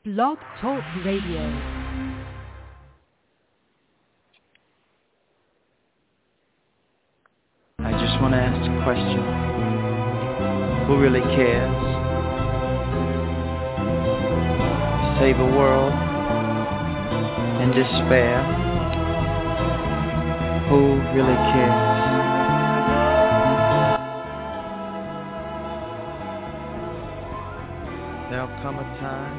Blog Talk Radio. I just want to ask a question. Who really cares? Save a world in despair. Who really cares? There'll come a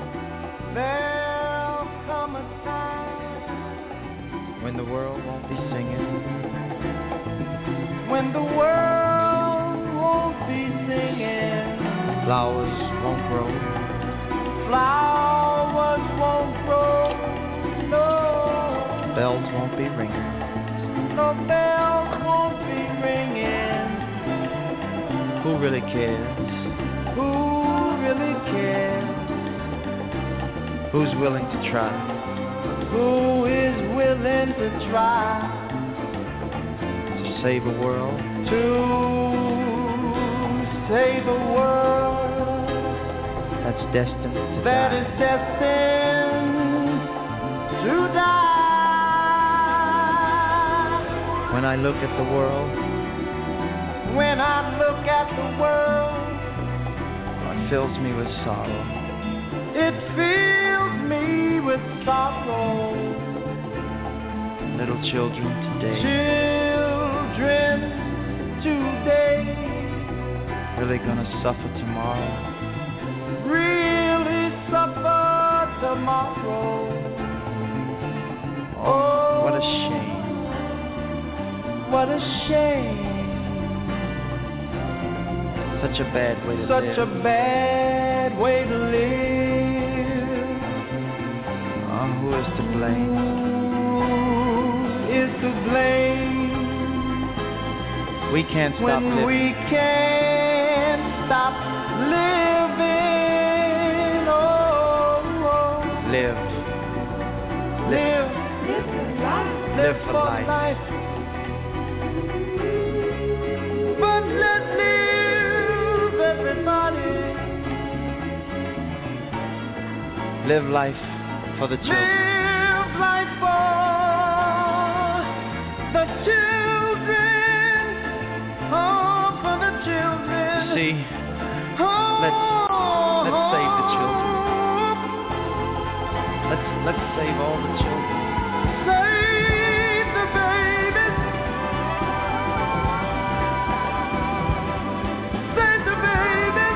time when the world won't be singing. When the world won't be singing, Flowers won't grow. flowers won't grow, no, Bells won't be ringing. no bells won't be ringing. Who really cares? Who really cares? Who's willing to try? Who is willing to try To save a world to save a world that's destined to that die? is destined to die? When I look at the world, When I look at the world, it fills me with sorrow. it fills me with sorrow. Little children today Children today really gonna suffer tomorrow. really suffer tomorrow. Oh, What a shame. what a shame. Such a bad way to Such live. a bad way to live. Who is to blame? Who is to blame? We can't stop When living. we can't stop living, oh, Live. live For life. But let's live, everybody. Live life for the children. Live life for the children. Oh, for the children. See, Oh, let's save the children. Let's save all the children. Save the babies. Save the babies.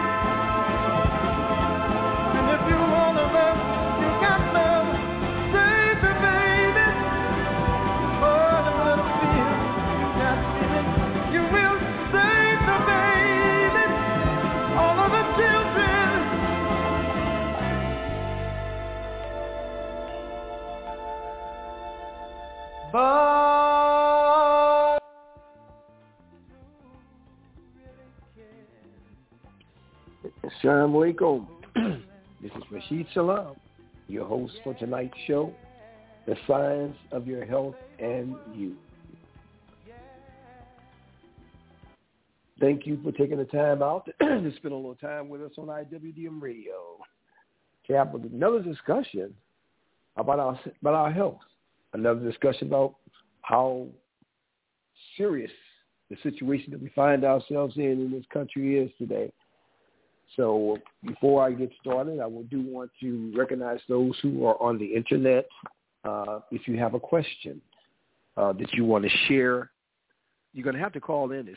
And if you want to love, you got love. Save the babies. Oh, the little fear you got feeling. You will save the babies. All of the children. But Assalamu alaikum. This is Rashid Salam, your host for tonight's show, The Science of Your Health and You. Thank you for taking the time out to spend a little time with us on IWDM Radio. To have another discussion about our health, another discussion about how serious the situation that we find ourselves in this country is today. So before I get started, I do want to recognize those who are on the internet. If you have a question that you want to share, you're going to have to call in at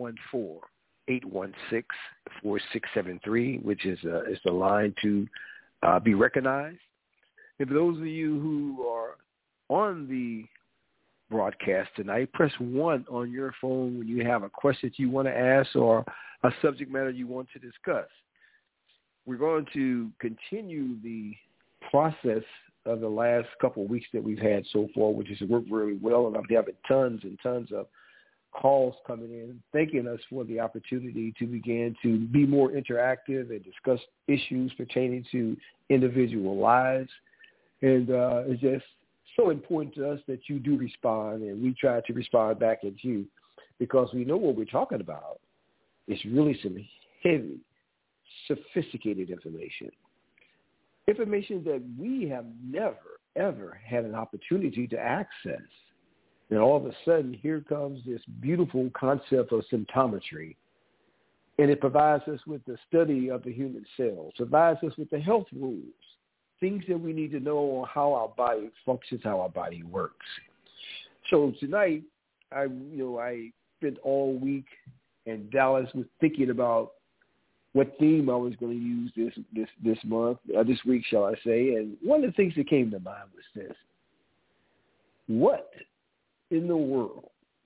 714-816-4673, which is the line to be recognized. And for those of you who are on the broadcast tonight, press 1 on your phone when you have a question that you want to ask or a subject matter you want to discuss. We're going to continue the process of the last couple of weeks that we've had so far, which has worked really well, and I'm having tons and tons of calls coming in, thanking us for the opportunity to begin to be more interactive and discuss issues pertaining to individual lives. And it's just so important to us that you do respond, and we try to respond back at you because we know what we're talking about. It's really some heavy, sophisticated information. information that we have never, ever had an opportunity to access. And all of a sudden, here comes this beautiful concept of symptometry. And it provides us with the study of the human cells, provides us with the health rules, things that we need to know on how our body functions, how our body works. So tonight, I spent all week in Dallas was thinking about what theme I was going to use this month, this week, shall I say. And one of the things that came to mind was this: what in the world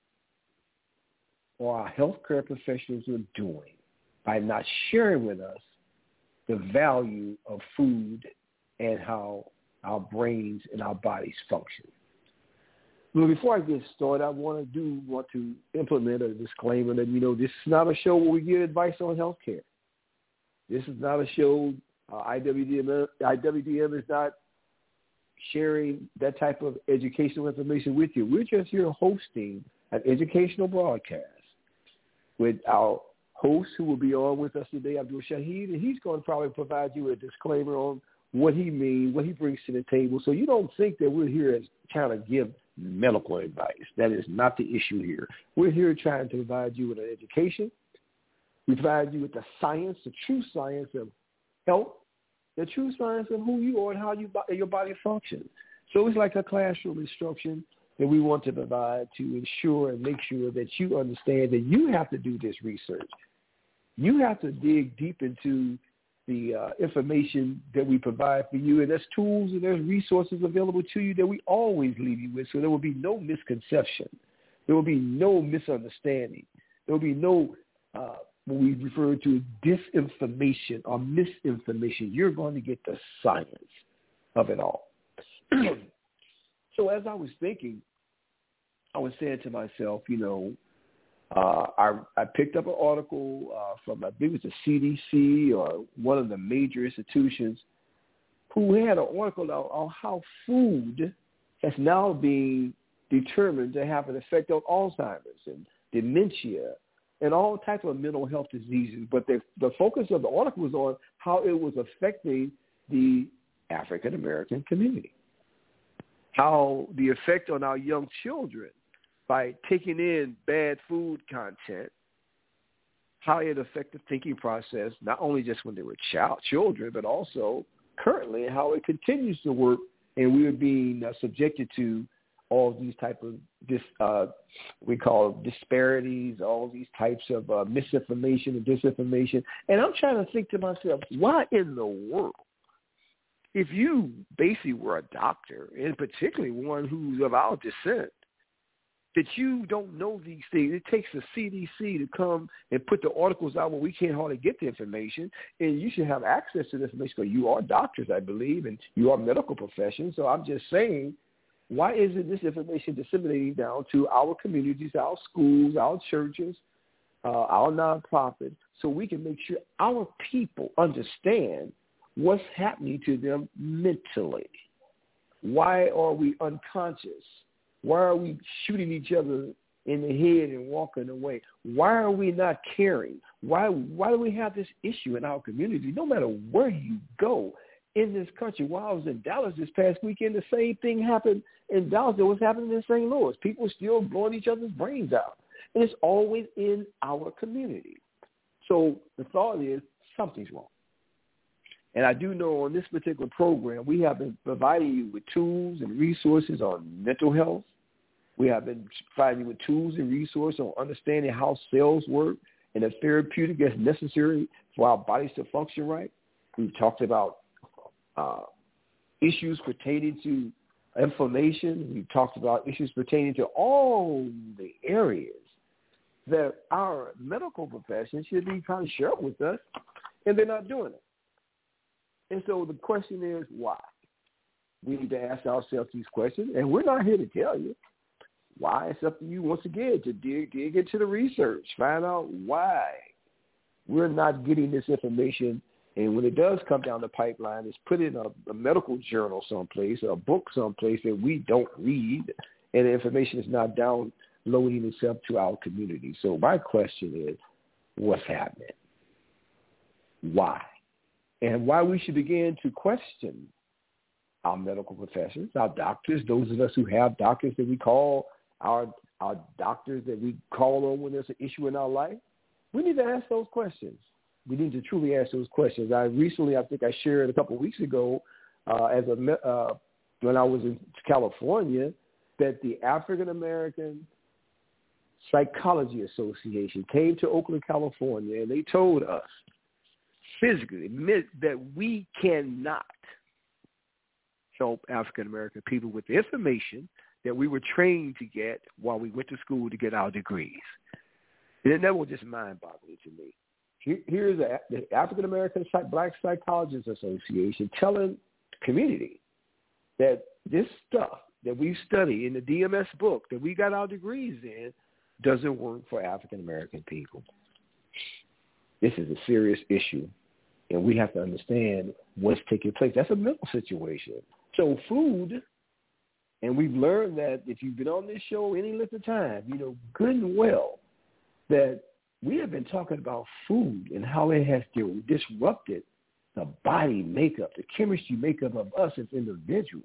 are our healthcare professionals doing by not sharing with us the value of food and how our brains and our bodies function? Well, before I get started, I want to implement a disclaimer that, this is not a show where we give advice on healthcare. This is not a show. IWDM is not sharing that type of educational information with you. We're just here hosting an educational broadcast with our host who will be on with us today, Abdul Shahid, and he's going to probably provide you a disclaimer on what he means, what he brings to the table, so you don't think that we're here trying to give medical advice. That is not the issue here. We're here trying to provide you with an education. We provide you with the science, the true science of health, the true science of who you are and how your body functions. So it's like a classroom instruction that we want to provide to ensure and make sure that you understand that you have to do this research. You have to dig deep into the information that we provide for you, and there's tools and there's resources available to you that we always leave you with, so there will be no misconception. There will be no misunderstanding. There will be no what we refer to disinformation or misinformation. You're going to get the science of it all. So as I was thinking, I was saying to myself, I picked up an article from, I think it was the CDC or one of the major institutions, who had an article on how food has now been determined to have an effect on Alzheimer's and dementia and all types of mental health diseases. But the focus of the article was on how it was affecting the African-American community, how the effect on our young children by taking in bad food content, how it affected the thinking process, not only just when they were children, but also currently how it continues to work, and we are being subjected to all these type of we call disparities, all these types of misinformation and disinformation. And I'm trying to think to myself, why in the world, if you basically were a doctor, and particularly one who's of our descent, that you don't know these things? It takes the CDC to come and put the articles out where we can't hardly get the information, and you should have access to the information because you are doctors, I believe, and you are medical professions. So I'm just saying, why isn't this information disseminating down to our communities, our schools, our churches, our nonprofits, so we can make sure our people understand what's happening to them mentally? Why are we unconscious? Why are we shooting each other in the head and walking away? Why are we not caring? Why do we have this issue in our community? No matter where you go in this country. While I was in Dallas this past weekend, the same thing happened in Dallas that was happening in St. Louis. People still blowing each other's brains out. And it's always in our community. So the thought is something's wrong. And I do know on this particular program, we have been providing you with tools and resources on mental health. We have been providing you with tools and resources on understanding how cells work and the therapeutic that's necessary for our bodies to function right. We've talked about issues pertaining to inflammation. We've talked about issues pertaining to all the areas that our medical profession should be trying to share with us, and they're not doing it. And so the question is, why? We need to ask ourselves these questions, and we're not here to tell you why. It's up to you, once again, to dig into the research, find out why we're not getting this information. And when it does come down the pipeline, it's put in a medical journal someplace, or a book someplace that we don't read, and the information is not downloading itself to our community. So my question is, what's happening? Why? and why we should begin to question our medical professions, our doctors, those of us who have doctors that we call our doctors that we call on when there's an issue in our life. We need to ask those questions. We need to truly ask those questions. I think I shared a couple of weeks ago when I was in California, that the African American Psychology Association came to Oakland, California, and they told us physically that we cannot help African American people with the information that we were trained to get while we went to school to get our degrees. And that was just mind-boggling to me. Here's the African American Black Psychologists Association telling the community that this stuff that we study in the DMS book that we got our degrees in doesn't work for African American people. This is a serious issue, and we have to understand what's taking place. That's a mental situation. So food, and we've learned that if you've been on this show any length of time, you know good and well that we have been talking about food and how it has disrupted the body makeup, the chemistry makeup of us as individuals.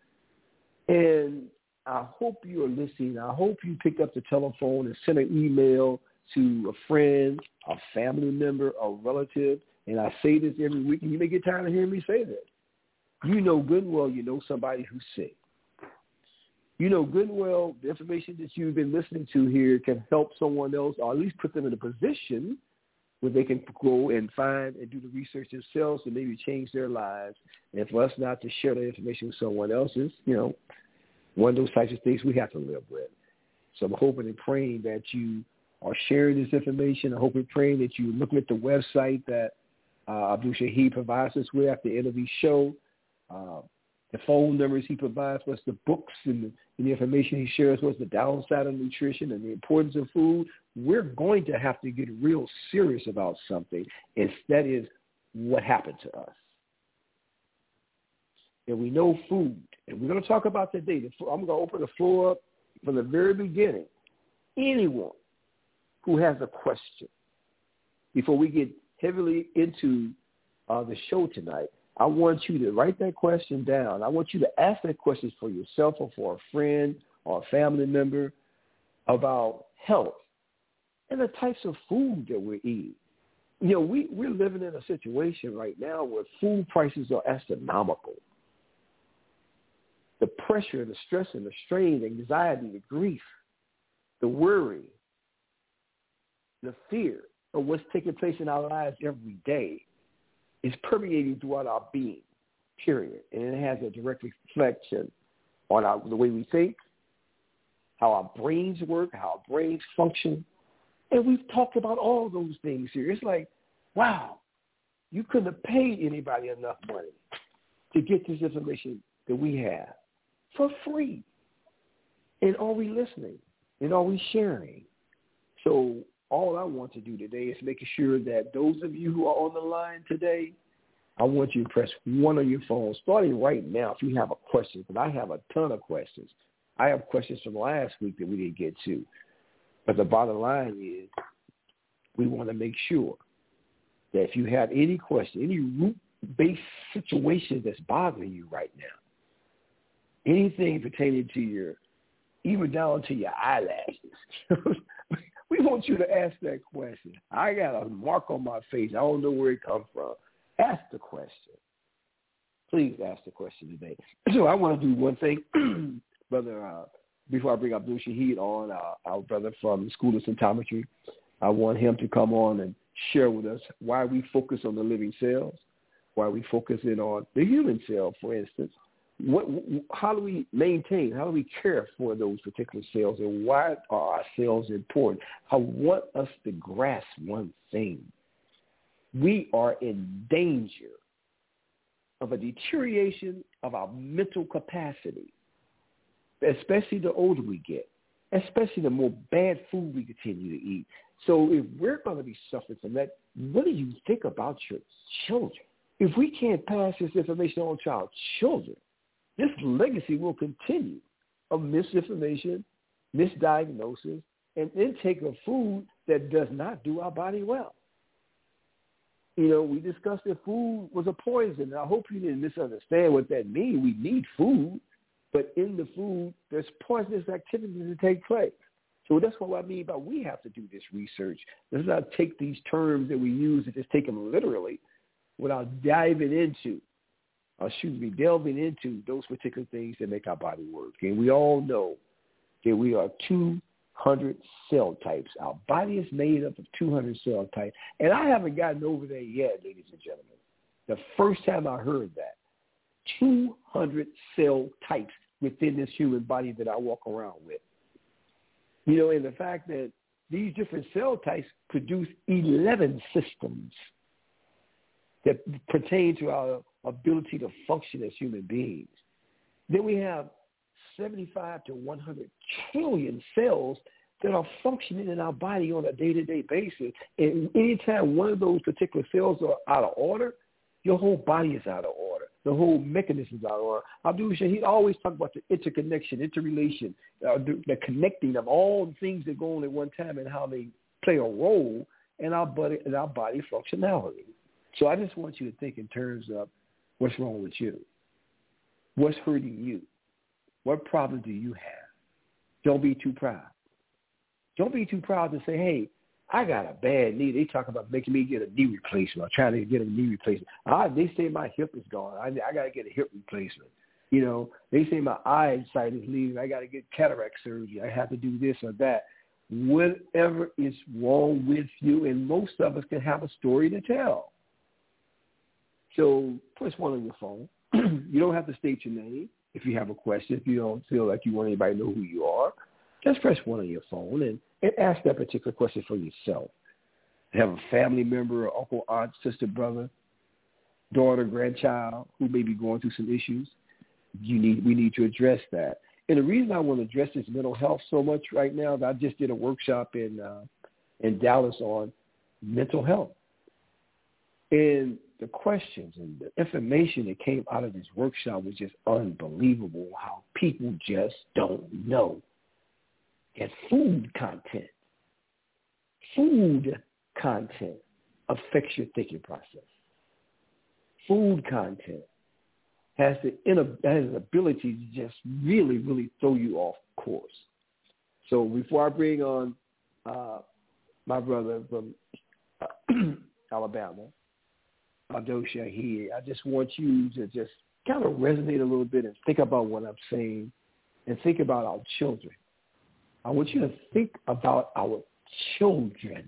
And I hope you're listening. I hope you picked up the telephone and sent an email to a friend, a family member, a relative. And I say this every week, and you may get tired of hearing me say that. You know good and well you know somebody who's sick. You know good and well the information that you've been listening to here can help someone else, or at least put them in a position where they can go and find and do the research themselves and maybe change their lives. And for us not to share that information with someone else is, one of those types of things we have to live with. So I'm hoping and praying that you are sharing this information. I hope and praying that you're looking at the website that Abdul Shahid provides us with at the end of each show. The phone numbers he provides us, the books and the information he shares with us, the downside of nutrition and the importance of food. We're going to have to get real serious about something, and that is what happened to us. And we know food, and we're going to talk about today. I'm going to open the floor up from the very beginning. Anyone who has a question, before we get heavily into the show tonight, I want you to write that question down. I want you to ask that question for yourself or for a friend or a family member about health and the types of food that we're eating. We're living in a situation right now where food prices are astronomical. The pressure, the stress, and the strain, the anxiety, the grief, the worry, the fear of what's taking place in our lives every day is permeating throughout our being, period. And it has a direct reflection on the way we think, how our brains work, how our brains function. And we've talked about all those things here. It's like, wow, you couldn't have paid anybody enough money to get this information that we have for free. And are we listening? And are we sharing? So all I want to do today is making sure that those of you who are on the line today, I want you to press 1 on your phone, starting right now if you have a question, because I have a ton of questions. I have questions from last week that we didn't get to. But the bottom line is we want to make sure that if you have any question, any root-based situation that's bothering you right now, anything pertaining to even down to your eyelashes, we want you to ask that question. I got a mark on my face. I don't know where it comes from. Ask the question. Please ask the question today. So I want to do one thing, Brother, before I bring Abdul Shahid on, our brother from the School of Symptometry. I want him to come on and share with us why we focus on the living cells, why we focus in on the human cell, for instance. How do we maintain, how do we care for those particular cells, and why are our cells important? I want us to grasp one thing. We are in danger of a deterioration of our mental capacity, especially the older we get, especially the more bad food we continue to eat. So if we're going to be suffering from that, what do you think about your children? If we can't pass this information on to our children, this legacy will continue of misinformation, misdiagnosis, and intake of food that does not do our body well. we discussed that food was a poison. And I hope you didn't misunderstand what that means. We need food, but in the food, there's poisonous activities that take place. So that's what I mean by we have to do this research. Let's not take these terms that we use and just take them literally without delving into those particular things that make our body work. And we all know that we are 200 cell types. Our body is made up of 200 cell types. And I haven't gotten over there yet, ladies and gentlemen. The first time I heard that, 200 cell types within this human body that I walk around with. And the fact that these different cell types produce 11 systems that pertain to our ability to function as human beings. Then we have 75 to 100 trillion cells that are functioning in our body on a day-to-day basis. And anytime one of those particular cells are out of order, your whole body is out of order. The whole mechanism is out of order. Abdul Shahid always talk about the interconnection, interrelation, the connecting of all the things that go on at one time and how they play a role in our body functionality. So I just want you to think in terms of what's wrong with you. What's hurting you? What problem do you have? Don't be too proud. Don't be too proud to say, hey, I got a bad knee. They talk about making me get a knee replacement or trying to get a knee replacement. They say my hip is gone. I got to get a hip replacement. They say my eyesight is leaving. I got to get cataract surgery. I have to do this or that. Whatever is wrong with you, and most of us can have a story to tell. So press 1 on your phone. You don't have to state your name if you have a question. If you don't feel like you want anybody to know who you are, just press 1 on your phone and ask that particular question for yourself. Have a family member, or uncle, aunt, sister, brother, daughter, grandchild who may be going through some issues. We need to address that. And the reason I want to address this mental health so much right now is I just did a workshop in Dallas on mental health. And the questions and the information that came out of this workshop was just unbelievable, how people just don't know that food content affects your thinking process. Food content has an ability to just really, really throw you off course. So before I bring on my brother from Alabama, Abdul Shahid, I just want you to just kind of resonate a little bit and think about what I'm saying and think about our children. I want you to think about our children.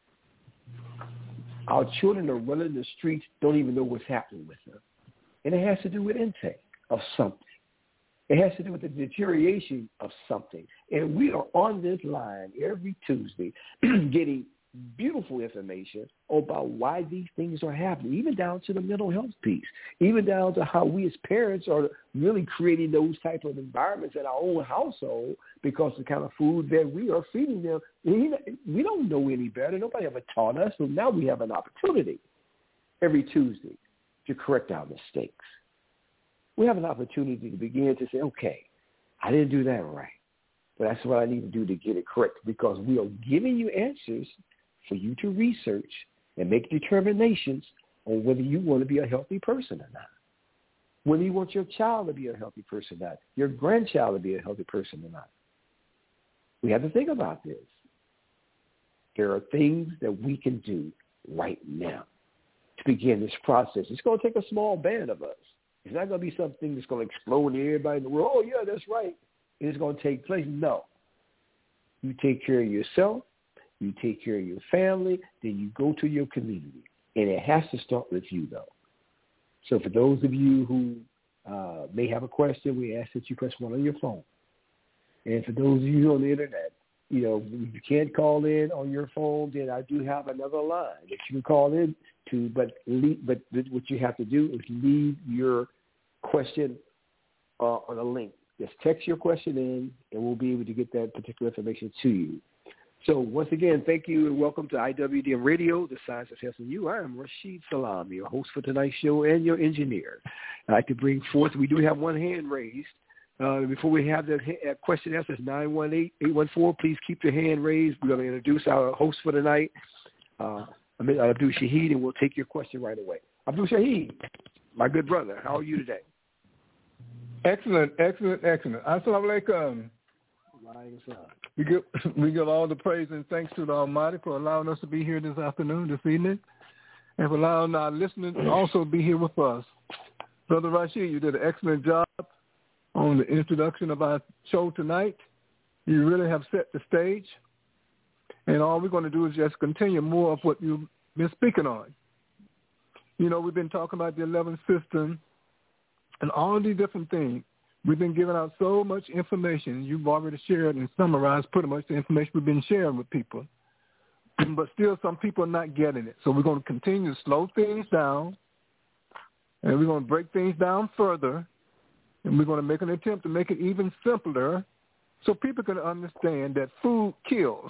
Our children are running the streets, don't even know what's happening with them. And it has to do with intake of something. It has to do with the deterioration of something. And we are on this line every Tuesday getting beautiful information about why these things are happening, even down to the mental health piece, even down to how we as parents are really creating those type of environments in our own household because of the kind of food that we are feeding them. We don't know any better. Nobody ever taught us. So now we have an opportunity every Tuesday to correct our mistakes. We have an opportunity to begin to say, okay, I didn't do that right, but that's what I need to do to get it correct, because we are giving you answers for you to research and make determinations on whether you want to be a healthy person or not, whether you want your child to be a healthy person or not, your grandchild to be a healthy person or not. We have to think about this. There are things that we can do right now to begin this process. It's going to take a small band of us. It's not going to be something that's going to explode in everybody in the world. Oh, yeah, that's right. It's going to take place. No. You take care of yourself. You take care of your family. Then you go to your community. And it has to start with you, though. So for those of you who may have a question, we ask that you press 1 on your phone. And for those of you on the Internet, if you can't call in on your phone, then I do have another line that you can call in to. But what you have to do is leave your question on a link. Just text your question in, and we'll be able to get that particular information to you. So once again, thank you and welcome to IWDM Radio, The Science of Health and You. I am Rashid Salam, your host for tonight's show and your engineer. I'd like to bring forth, we do have one hand raised. Before we have that question answered, 918-814. Please keep your hand raised. We're going to introduce our host for tonight. Abdul Shahid, and we'll take your question right away. Abdul Shahid, my good brother, how are you today? Excellent. Assalamu alaikum. We give all the praise and thanks to the Almighty for allowing us to be here this afternoon, this evening, and for allowing our listeners to also be here with us. Brother Rashid, you did an excellent job on the introduction of our show tonight. You really have set the stage, and all we're going to do is just continue more of what you've been speaking on. You know, we've been talking about the 11th system and all these different things. We've been giving out so much information. You've already shared and summarized pretty much the information we've been sharing with people. But still some people are not getting it. So we're going to continue to slow things down, and we're going to break things down further, and we're going to make an attempt to make it even simpler so people can understand that food kills.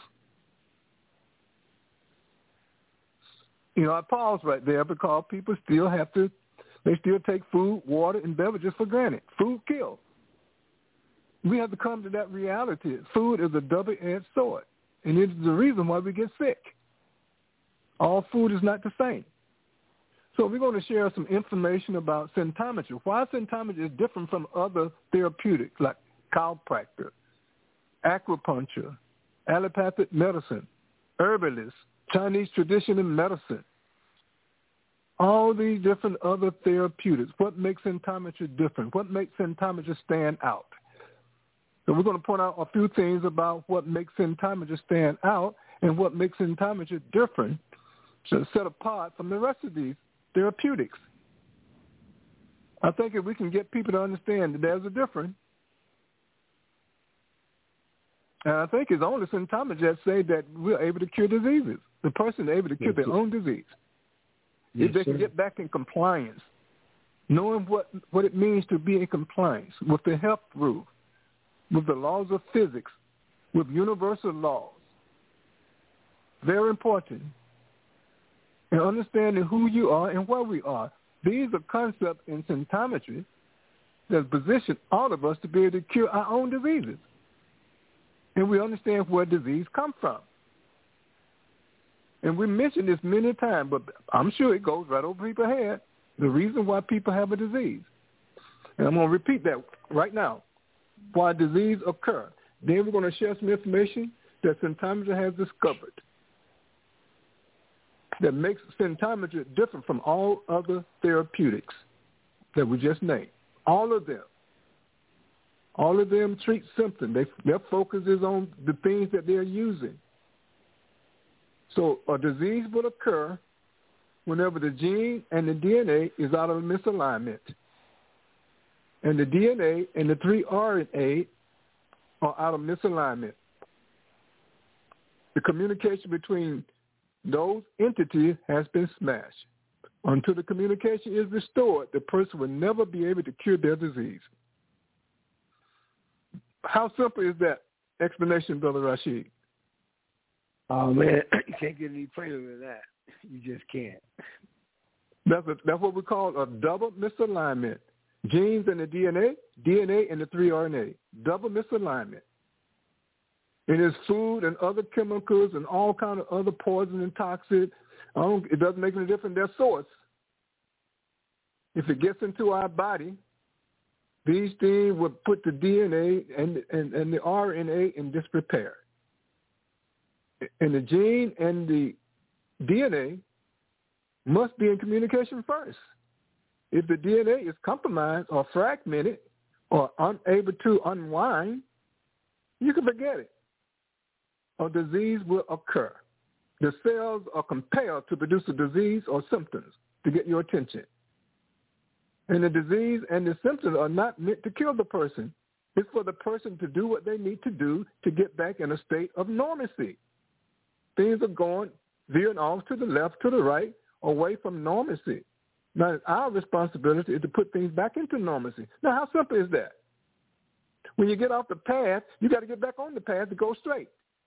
You know, I pause right there because people still they still take food, water, and beverages for granted. Food kills. We have to come to that reality. Food is a double-edged sword, and it's the reason why we get sick. All food is not the same. So we're going to share some information about symptometry. Why symptometry is different from other therapeutics like chiropractor, acupuncture, allopathic medicine, herbalists, Chinese traditional medicine, all these different other therapeutics. What makes symptometry different? What makes symptometry stand out? So we're going to point out a few things about what makes symptometry stand out and what makes symptometry different, so set apart from the rest of these therapeutics. I think if we can get people to understand that there's a difference, and I think it's only symptometry that say that we're able to cure diseases. The person is able to cure their own disease. Yes, if they can get back in compliance, knowing what it means to be in compliance with the health rules, with the laws of physics, with universal laws. Very important. And understanding who you are and where we are. These are concepts in symptometry that position all of us to be able to cure our own diseases. And we understand where disease comes from. And we mentioned this many times, but I'm sure it goes right over people's head, the reason why people have a disease. And I'm going to repeat that right now, why disease occur. Then we're going to share some information that symptometry has discovered that makes symptometry different from all other therapeutics that we just named. All of them treat symptoms. Their focus is on the things that they're using. So a disease will occur whenever the gene and the DNA is out of misalignment. And the DNA and the 3 RNA are out of misalignment. The communication between those entities has been smashed. Until the communication is restored, the person will never be able to cure their disease. How simple is that explanation, Brother Rashid? Oh, man, you can't get any plainer than that. You just can't. That's what we call a double misalignment. Genes and the DNA and the 3 RNA. Double misalignment. It is food and other chemicals and all kind of other poison and toxic. It doesn't make any difference their source. If it gets into our body, these things would put the DNA and the RNA in disrepair. And the gene and the DNA must be in communication first. If the DNA is compromised or fragmented or unable to unwind, you can forget it. A disease will occur. The cells are compelled to produce a disease or symptoms to get your attention. And the disease and the symptoms are not meant to kill the person. It's for the person to do what they need to do to get back in a state of normalcy. Things are veering off to the left, to the right, away from normalcy. Now, our responsibility is to put things back into normalcy. Now, how simple is that? When you get off the path, you got to get back on the path to go straight.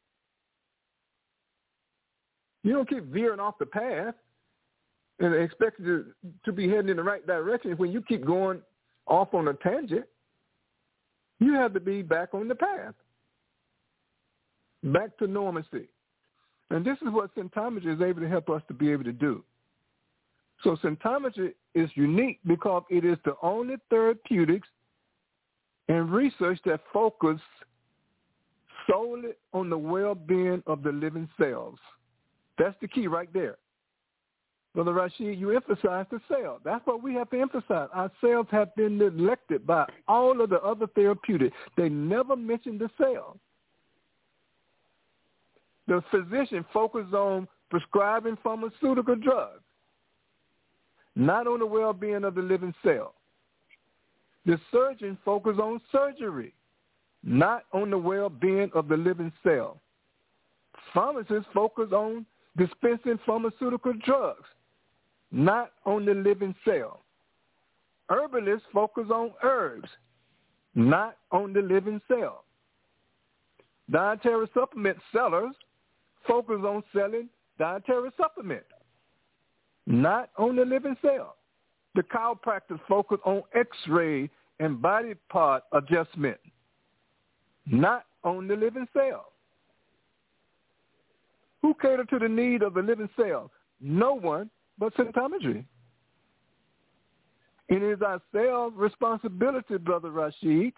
You don't keep veering off the path and expect to be heading in the right direction. When you keep going off on a tangent, you have to be back on the path, back to normalcy. And this is what symptometry is able to help us to be able to do. So symptometry is unique because it is the only therapeutics and research that focus solely on the well-being of the living cells. That's the key right there. Brother Rashid, you emphasize the cell. That's what we have to emphasize. Our cells have been neglected by all of the other therapeutics. They never mention the cell. The physician focuses on prescribing pharmaceutical drugs, not on the well-being of the living cell. The surgeon focuses on surgery, not on the well-being of the living cell. Pharmacists focus on dispensing pharmaceutical drugs, not on the living cell. Herbalists focus on herbs, not on the living cell. Dietary supplement sellers focus on selling dietary supplement, not on the living cell. The chiropractors focus on X-ray and body part adjustment, not on the living cell. Who cater to the need of the living cell? No one but symptometry. It is our cell responsibility, Brother Rashid,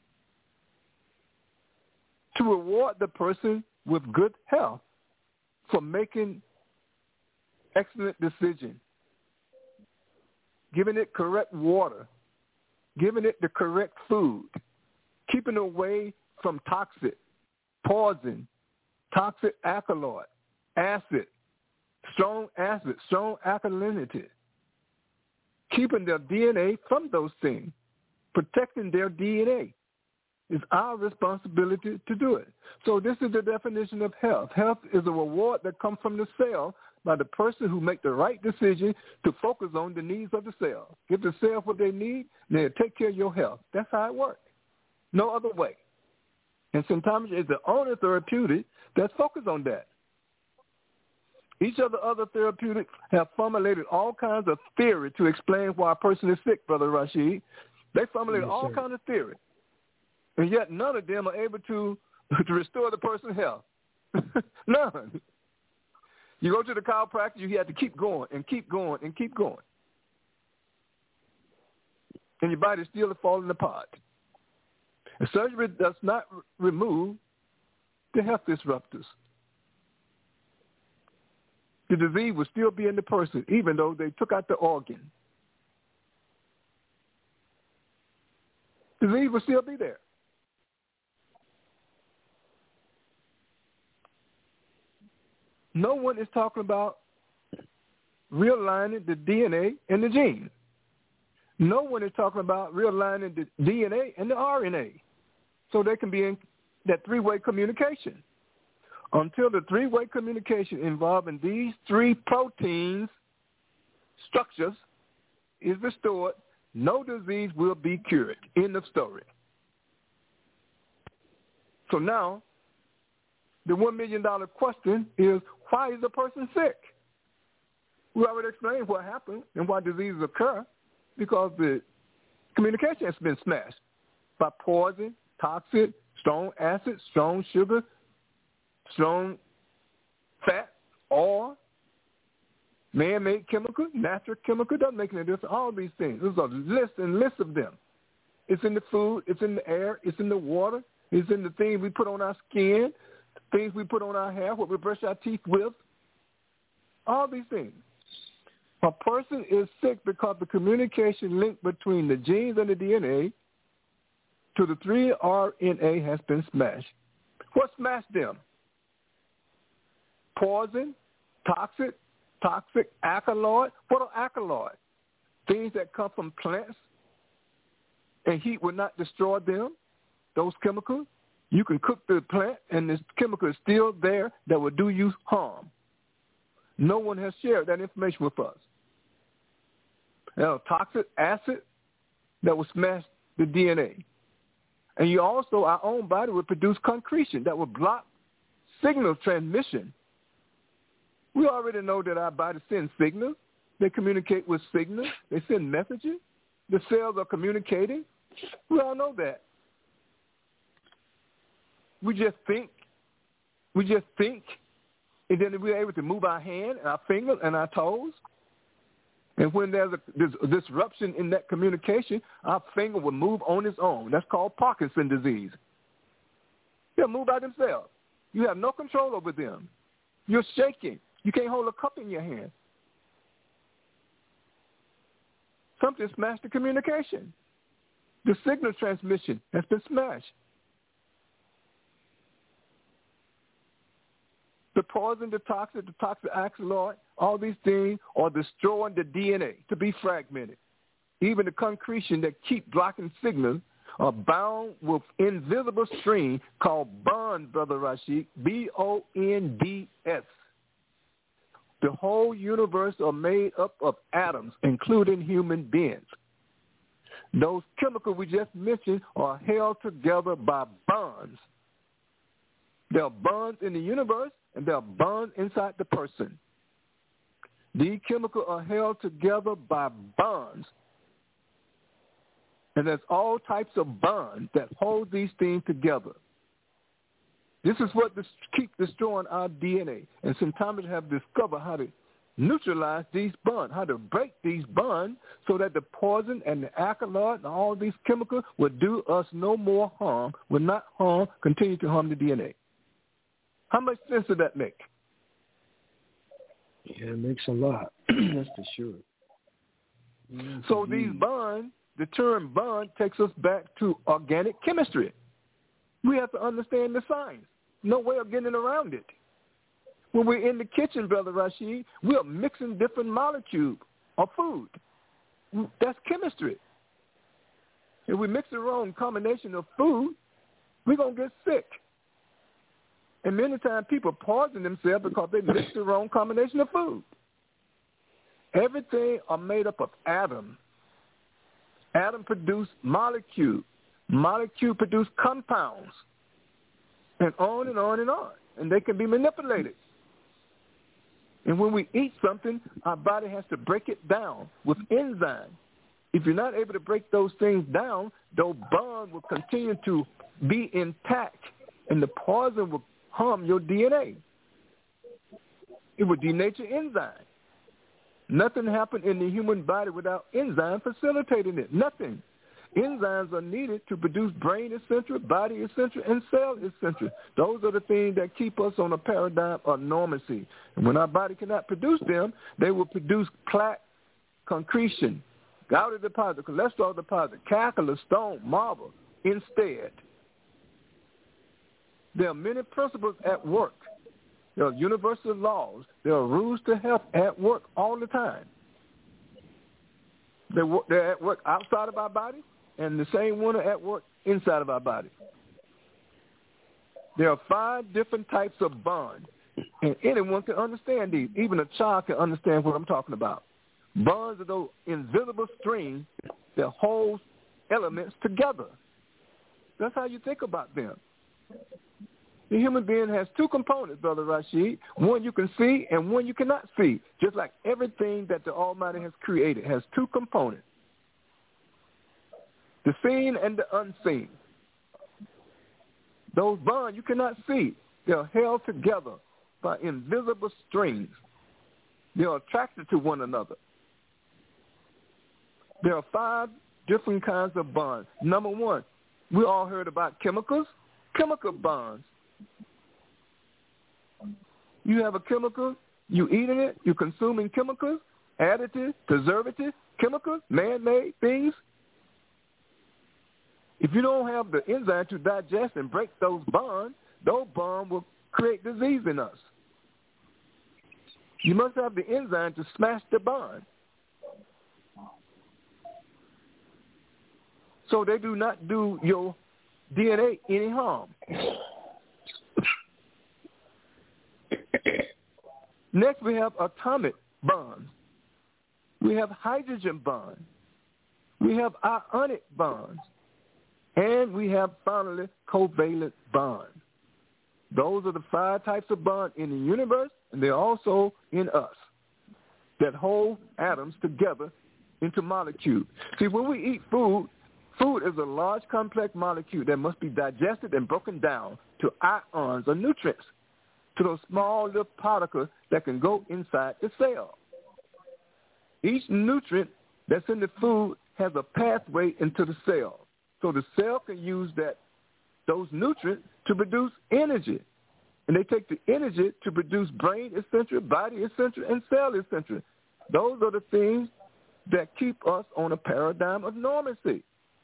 to reward the person with good health for making excellent decisions, giving it correct water, giving it the correct food, keeping away from toxic, poison, toxic alkaloid, acid, strong alkalinity, keeping their DNA from those things, protecting their DNA. It's our responsibility to do it. So this is the definition of health. Health is a reward that comes from the cell by the person who makes the right decision to focus on the needs of the cell. Give the cell what they need, and they'll take care of your health. That's how it works. No other way. And symptometry is the only therapeutic that's focused on that. Each of the other therapeutics have formulated all kinds of theory to explain why a person is sick, Brother Rashid. They formulated all kinds of theory. And yet none of them are able to restore the person's health. None. You go to the chiropractor, you have to keep going and keep going and keep going. And your body's still falling apart. And surgery does not remove the health disruptors. The disease will still be in the person, even though they took out the organ. Disease will still be there. No one is talking about realigning the DNA and the gene. No one is talking about realigning the DNA and the RNA so they can be in that three-way communication. Until the three-way communication involving these three proteins structures is restored, no disease will be cured. End of story. So now, the $1 million question is, why is a person sick? We already explained what happened and why diseases occur, because the communication has been smashed by poison, toxic, strong acid, strong sugar, strong fat, oil, man-made chemical, natural chemical, doesn't make any difference. All these things. There's a list and list of them. It's in the food, it's in the air, it's in the water, it's in the things we put on our skin, things we put on our hair, what we brush our teeth with, all these things. A person is sick because the communication link between the genes and the DNA to the 3 RNA has been smashed. What smashed them? Poison, toxic, alkaloid. What are alkaloid? Things that come from plants, and heat will not destroy them, those chemicals. You can cook the plant, and this chemical is still there that will do you harm. No one has shared that information with us. Now, toxic acid that will smash the DNA. And you also, our own body will produce concretion that will block signal transmission. We already know that our body sends signals. They communicate with signals. They send messages. The cells are communicating. We all know that. We just think And then we're able to move our hand and our fingers and our toes. And when there's a disruption in that communication, our finger will move on its own. That's called Parkinson's disease. They'll move by themselves. You have no control over them. You're shaking. You can't hold a cup in your hand. Something smashed the communication. The signal transmission has been smashed. The poison, the toxic alkaloid, all these things are destroying the DNA to be fragmented. Even the concretion that keep blocking signals are bound with invisible string called bonds, Brother Rashid, B-O-N-D-S. The whole universe are made up of atoms, including human beings. Those chemicals we just mentioned are held together by bonds. There are bonds in the universe, and there are bonds inside the person. These chemicals are held together by bonds. And there's all types of bonds that hold these things together. This is what keeps destroying our DNA. And scientists have discovered how to neutralize these bonds, how to break these bonds so that the poison and the alkaloid and all these chemicals will do us no more harm, will not harm, continue to harm the DNA. How much sense does that make? Yeah, it makes a lot. That's for sure. Yes, so indeed. These bonds, the term bond takes us back to organic chemistry. We have to understand the science. No way of getting around it. When we're in the kitchen, Brother Rashid, we are mixing different molecules of food. That's chemistry. If we mix the wrong combination of food, we're going to get sick. And many times people poison themselves because they mix the wrong combination of food. Everything are made up of atoms. Atom produce molecule. Molecule produce compounds. And on and on and on. And they can be manipulated. And when we eat something, our body has to break it down with enzymes. If you're not able to break those things down, those bonds will continue to be intact. And the poison will harm your DNA. It will denature enzymes. Nothing happened in the human body without enzymes facilitating it. Nothing. Enzymes are needed to produce brain essential, body essential, and cell essential. Those are the things that keep us on a paradigm of normalcy. And when our body cannot produce them, they will produce plaque, concretion, gouty deposit, cholesterol deposit, calculus, stone, marble instead. There are many principles at work. There are universal laws. There are rules to health at work all the time. They're at work outside of our body, and the same one are at work inside of our body. There are 5 different types of bonds, and anyone can understand these. Even a child can understand what I'm talking about. Bonds are those invisible strings that hold elements together. That's how you think about them. The human being has 2 components, Brother Rashid. One you can see and one you cannot see. Just like everything that the Almighty has created has 2 components. The seen and the unseen. Those bonds you cannot see. They are held together by invisible strings. They are attracted to one another. There are 5 different kinds of bonds. Number 1, we all heard about chemicals, chemical bonds. You have a chemical, you eating it, you consuming chemicals, additives, preservatives, chemicals, man-made things. If you don't have the enzyme to digest and break those bonds will create disease in us. You must have the enzyme to smash the bond. So they do not do your DNA any harm. Next, we have atomic bonds. We have hydrogen bonds. We have ionic bonds. And we have, finally, covalent bonds. Those are the 5 types of bonds in the universe, and they're also in us that hold atoms together into molecules. See, when we eat food, food is a large, complex molecule that must be digested and broken down to ions or nutrients to those small little particles that can go inside the cell. Each nutrient that's in the food has a pathway into the cell. So the cell can use those nutrients to produce energy. And they take the energy to produce brain essential, body essential, and cell essential. Those are the things that keep us on a paradigm of normalcy.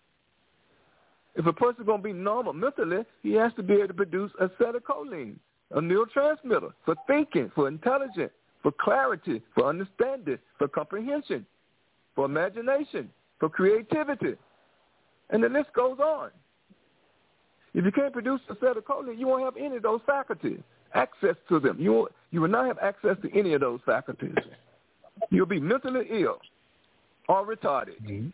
If a person's going to be normal mentally, he has to be able to produce acetylcholine, a neurotransmitter for thinking, for intelligence, for clarity, for understanding, for comprehension, for imagination, for creativity. And the list goes on. If you can't produce acetylcholine, you won't have any of those faculties, access to them. You will not have access to any of those faculties. You'll be mentally ill or retarded. Mm-hmm.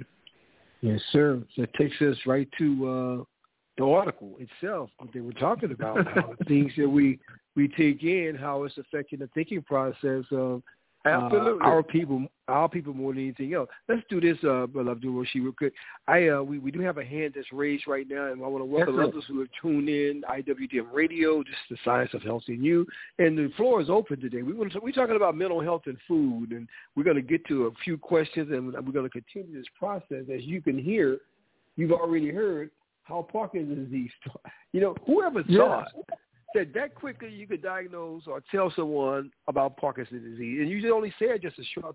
Yes, sir. So it takes us right to the article itself, what they were talking about, how the things that we take in, how it's affecting the thinking process of our people more than anything else. Let's do this, Brother Abdul-Rasheed, real quick. We do have a hand that's raised right now, and I want to welcome others who have tuned in, IWDM Radio, just the Science of Health in You. And the floor is open today. We're talking about mental health and food, and we're going to get to a few questions, and we're going to continue this process. As you can hear, you've already heard how Parkinson's disease, whoever thought that quickly you could diagnose or tell someone about Parkinson's disease. And you only said just a short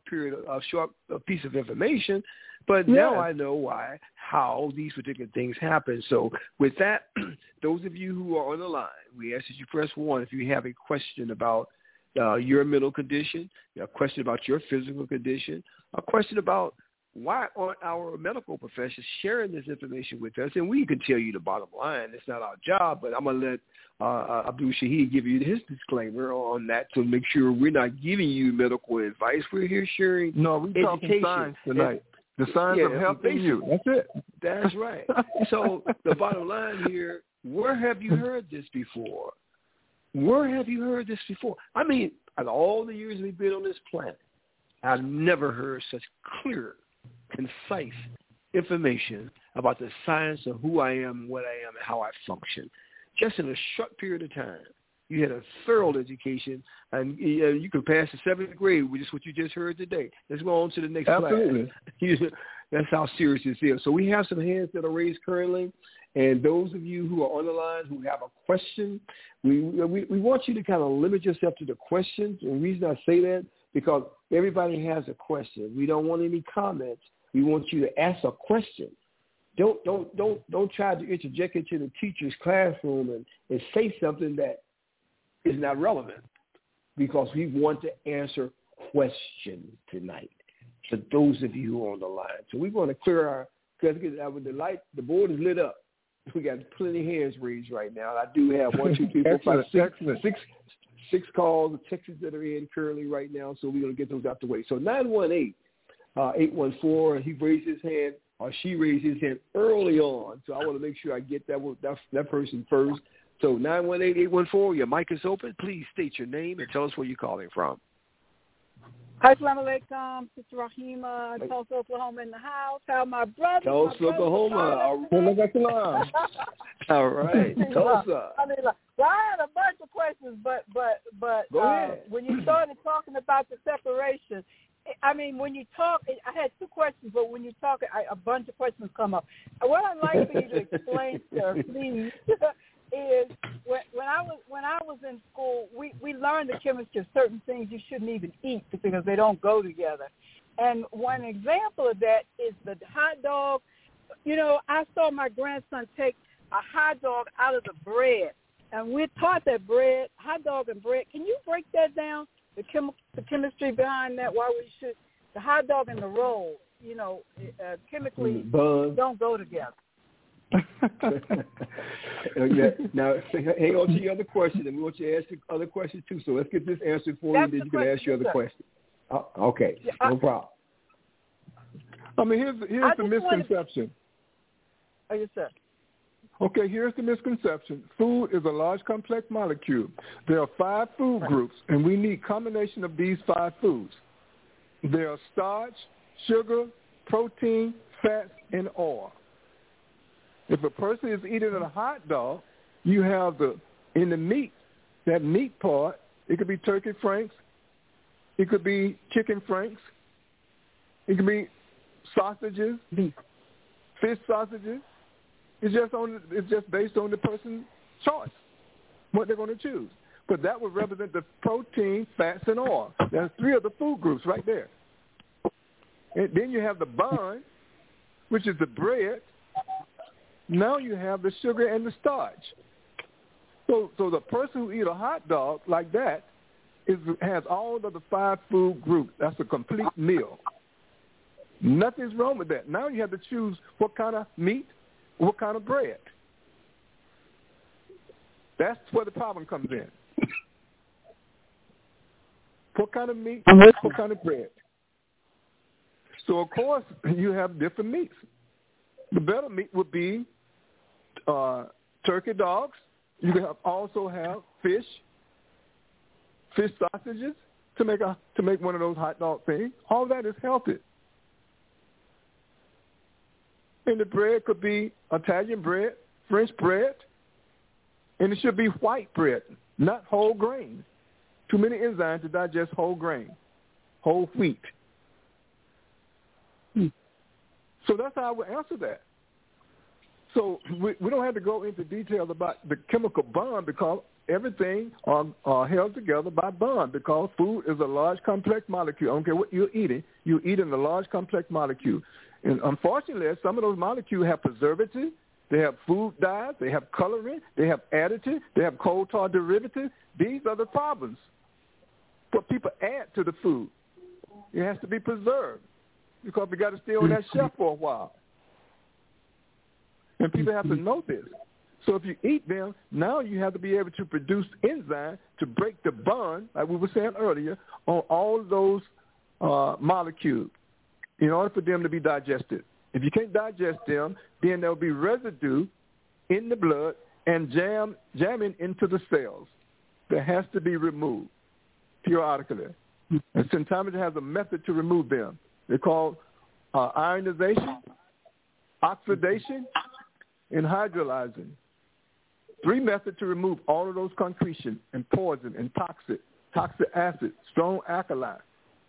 piece of information, but now I know how these particular things happen. So with that, those of you who are on the line, we ask that you press 1 if you have a question about your mental condition, a question about your physical condition, a question about why aren't our medical professionals sharing this information with us? And we can tell you the bottom line. It's not our job, but I'm going to let Abdul-Shaheed give you his disclaimer on that to make sure we're not giving you medical advice. We're here sharing we're talking science tonight. The science of health in you. That's it. That's right. So the bottom line here, where have you heard this before? Where have you heard this before? I mean, in all the years we've been on this planet, I've never heard such clear, concise information about the science of who I am, what I am, and how I function. Just in a short period of time, you had a thorough education, and you could pass the 7th grade, which is what you just heard today. Let's go on to the next class. That's how serious this is. So we have some hands that are raised currently, and those of you who are on the line who have a question, we want you to kind of limit yourself to the questions. And the reason I say that, because everybody has a question. We don't want any comments. We want you to ask a question. Don't try to interject into the teacher's classroom and say something that is not relevant, because we want to answer questions tonight for those of you who are on the line. So we want to clear because the board is lit up. We got plenty of hands raised right now. I do have 1, 2, 3, 4, 5, 6 calls of texts that are in currently right now, so we're going to get those out the way. So 918-814, he raised his hand, or she raised his hand early on, so I want to make sure I get that person first. So 918-814, your mic is open. Please state your name and tell us where you're calling from. Assalamu alaikum, Sister Rahima, Tulsa, Oklahoma in the house. How my brother? Tulsa, Oklahoma. All right, Tulsa. I had a bunch of questions, but when you started talking about the separation, I mean, when you talk, I had 2 questions, but when you talk, a bunch of questions come up. What I'd like for you to explain, sir, please, is when I was in school, we learned the chemistry of certain things you shouldn't even eat because they don't go together. And one example of that is the hot dog. I saw my grandson take a hot dog out of the bread, and we're taught that hot dog and bread. Can you break that down? The chemistry behind that, why we should, the hot dog and the roll, chemically don't go together. Now, hang on to your other question, and we want you to ask the other question too. So let's get this answered for you, then you can ask your other question. Okay, no problem. I mean, here's the misconception. Yes, sir. Okay, here's the misconception. Food is a large, complex molecule. There are 5 food groups, and we need combination of these 5 foods. There are starch, sugar, protein, fats, and oil. If a person is eating a hot dog, you have in the meat, that meat part. It could be turkey franks. It could be chicken franks. It could be sausages, fish sausages. It's just based on the person's choice, what they're going to choose. But that would represent the protein, fats, and oil. There's 3 of the food groups right there. And then you have the bun, which is the bread. Now you have the sugar and the starch. So the person who eat a hot dog like that has all of the 5 food groups. That's a complete meal. Nothing's wrong with that. Now you have to choose what kind of meat, what kind of bread. That's where the problem comes in. What kind of meat, what kind of bread. So, of course, you have different meats. The better meat would be turkey dogs. You can also have fish sausages to make one of those hot dog things. All that is healthy. And the bread could be Italian bread, French bread, and it should be white bread, not whole grain. Too many enzymes to digest whole grain, whole wheat. So that's how I would answer that. So we don't have to go into detail about the chemical bond because everything are held together by bond because food is a large complex molecule. I don't care what you're eating a large complex molecule. And unfortunately, some of those molecules have preservatives, they have food dyes, they have coloring, they have additives, they have coal tar derivatives. These are the problems. What people add to the food, it has to be preserved because we got to stay on that shelf for a while. And people have to know this. So if you eat them, now you have to be able to produce enzymes to break the bond, like we were saying earlier, on all those molecules in order for them to be digested. If you can't digest them, then there will be residue in the blood and jamming into the cells that has to be removed periodically. And sometimes it has a method to remove them. They're called ionization, oxidation, and hydrolyzing. 3 methods to remove all of those concretion and poison and toxic acid, strong alkali.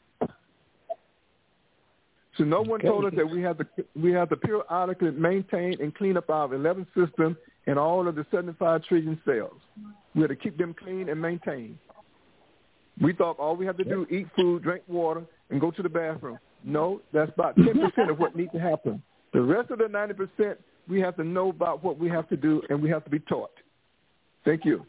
So no one told us that we have to periodically maintain and clean up our 11 system and all of the 75 trillion cells. We have to keep them clean and maintained. We thought all we have to do is eat food, drink water, and go to the bathroom. No, that's about 10% of what needs to happen. The rest of the 90%, we have to know about what we have to do, and we have to be taught. Thank you.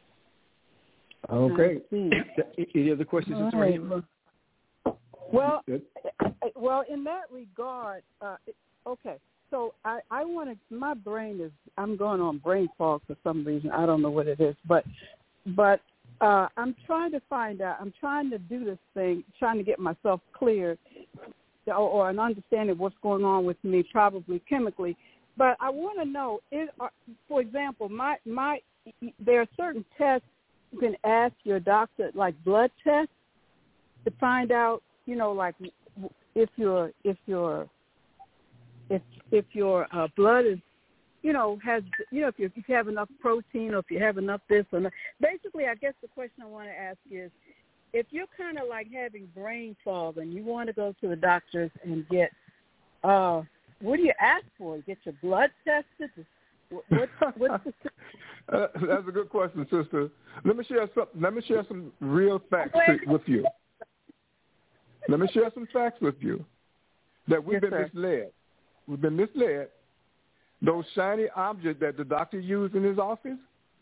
Okay. Any other questions? Right. Well, in that regard, okay. So I want to. My brain is. I'm going on brain fog for some reason. I don't know what it is, but I'm trying to find out. I'm trying to do this thing, trying to get myself clear, or an understanding of what's going on with me, probably chemically. But I want to know, for example, there are certain tests you can ask your doctor, like blood tests, to find out, like if your blood is, has, if you have enough protein or if you have enough this or that. Basically, I guess the question I want to ask is, if you're kind of like having brain fog and you want to go to the doctors and get, what do you ask for? Get your blood tested? What's the... That's a good question, sister. Let me share some real facts with you. Let me share some facts with you that we've been misled. We've been misled. Those shiny objects that the doctor used in his office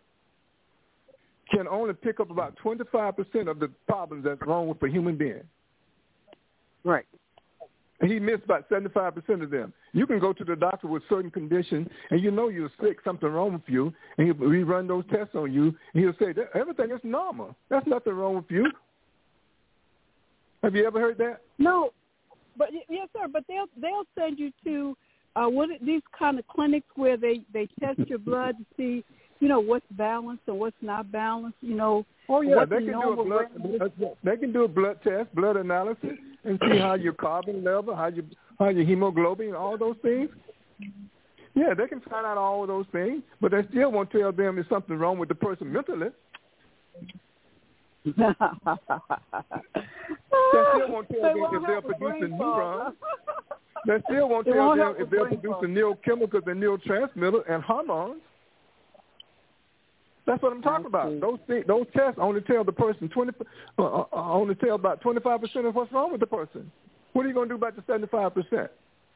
can only pick up about 25% of the problems that's wrong with a human being. Right. And he missed about 75% of them. You can go to the doctor with certain conditions, and you're sick, something wrong with you, and he'll rerun those tests on you, and he'll say, everything is normal. There's nothing wrong with you. Have you ever heard that? No, but yes, sir. But they'll send you to these kind of clinics where they test your blood to see, what's balanced and what's not balanced. Oh yeah, they can do a blood test, blood analysis, and see how your carbon level, how your hemoglobin, all those things. Yeah, they can find out all of those things, but they still won't tell them there's something wrong with the person mentally. That still won't tell them if they're producing neurons. That still won't tell them if they're producing neurochemicals and neurotransmitters and hormones. That's what I'm talking about. Those tests only tell the person only tell about 25% of what's wrong with the person. What are you going to do about the 75%?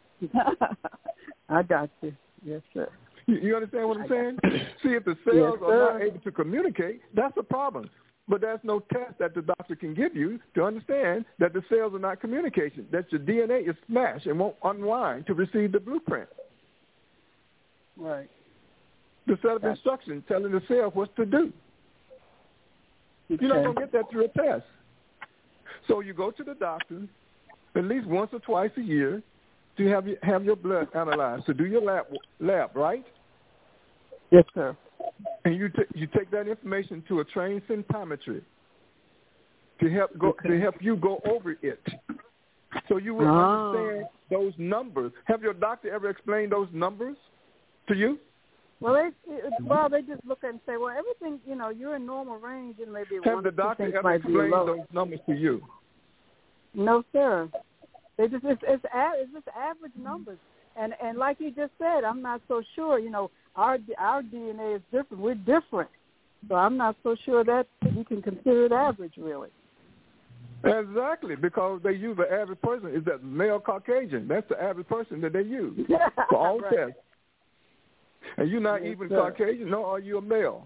I got you. Yes, sir. You understand what I'm saying? See, if the cells are not able to communicate, that's a problem. But there's no test that the doctor can give you to understand that the cells are not communicating, that your DNA is smashed and won't unwind to receive the blueprint. Right. The set of instructions telling the cell what to do. Okay. You're not going to get that through a test. So you go to the doctor at least once or twice a year to have your blood analyzed, to do your lab, right? Yes, sir. And you take that information to a trained symptometrist to help you go over it, so you will understand those numbers. Have your doctor ever explained those numbers to you? Well, they just look at it and say, well, everything, you're in normal range, and maybe have the doctor ever explained those numbers to you? No, sir. They just it's just average numbers, and like you just said, I'm not so sure. Our DNA is different. We're different, so I'm not so sure that you can consider it average, really. Exactly, because they use the average person is that male Caucasian. That's the average person that they use for all tests. And you're not even Caucasian, nor are you a male.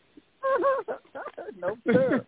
No, sir.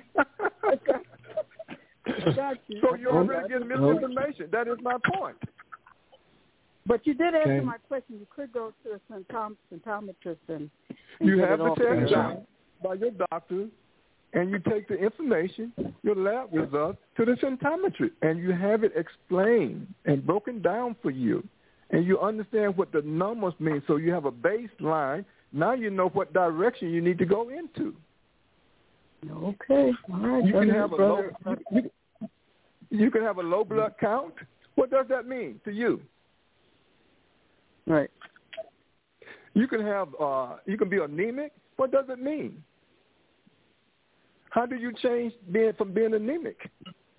Got you. So you're already getting misinformation. That is my point. But you did answer my question. You could go to a symptometrist and you have the test done by your doctor, and you take the information, your lab results, to the symptometrist, and you have it explained and broken down for you, and you understand what the numbers mean. So you have a baseline. Now you know what direction you need to go into. Okay. All right. You can have you can have a low blood count. What does that mean to you? Right. You can have you can be anemic. What does it mean? How do you change from being anemic?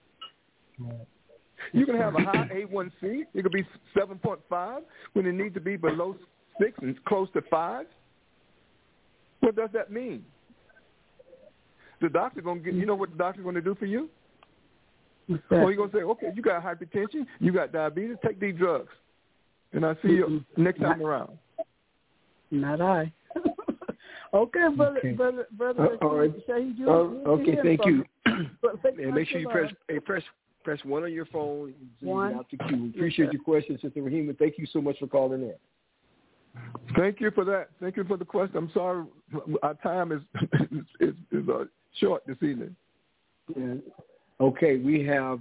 You can have a high A1C. It could be 7.5 when it needs to be below 6 and close to 5. What does that mean? The doctor going to get. You know what the doctor's going to do for you? Well, he's going to say, okay, you got hypertension, you got diabetes, take these drugs, and I'll see you next time around. Not I. Okay, brother. All right. Okay, thank you. And make sure you press 1 on your phone. Out the queue. Appreciate your question, Sister Rahima. Thank you so much for calling in. Thank you for that. Thank you for the question. I'm sorry, our time is short this evening. Yeah. Okay, we have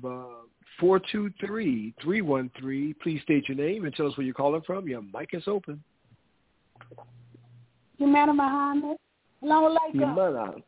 423-313. Please state your name and tell us where you're calling from. Your mic is open. Jimena Muhammad. Assalamu alaikum.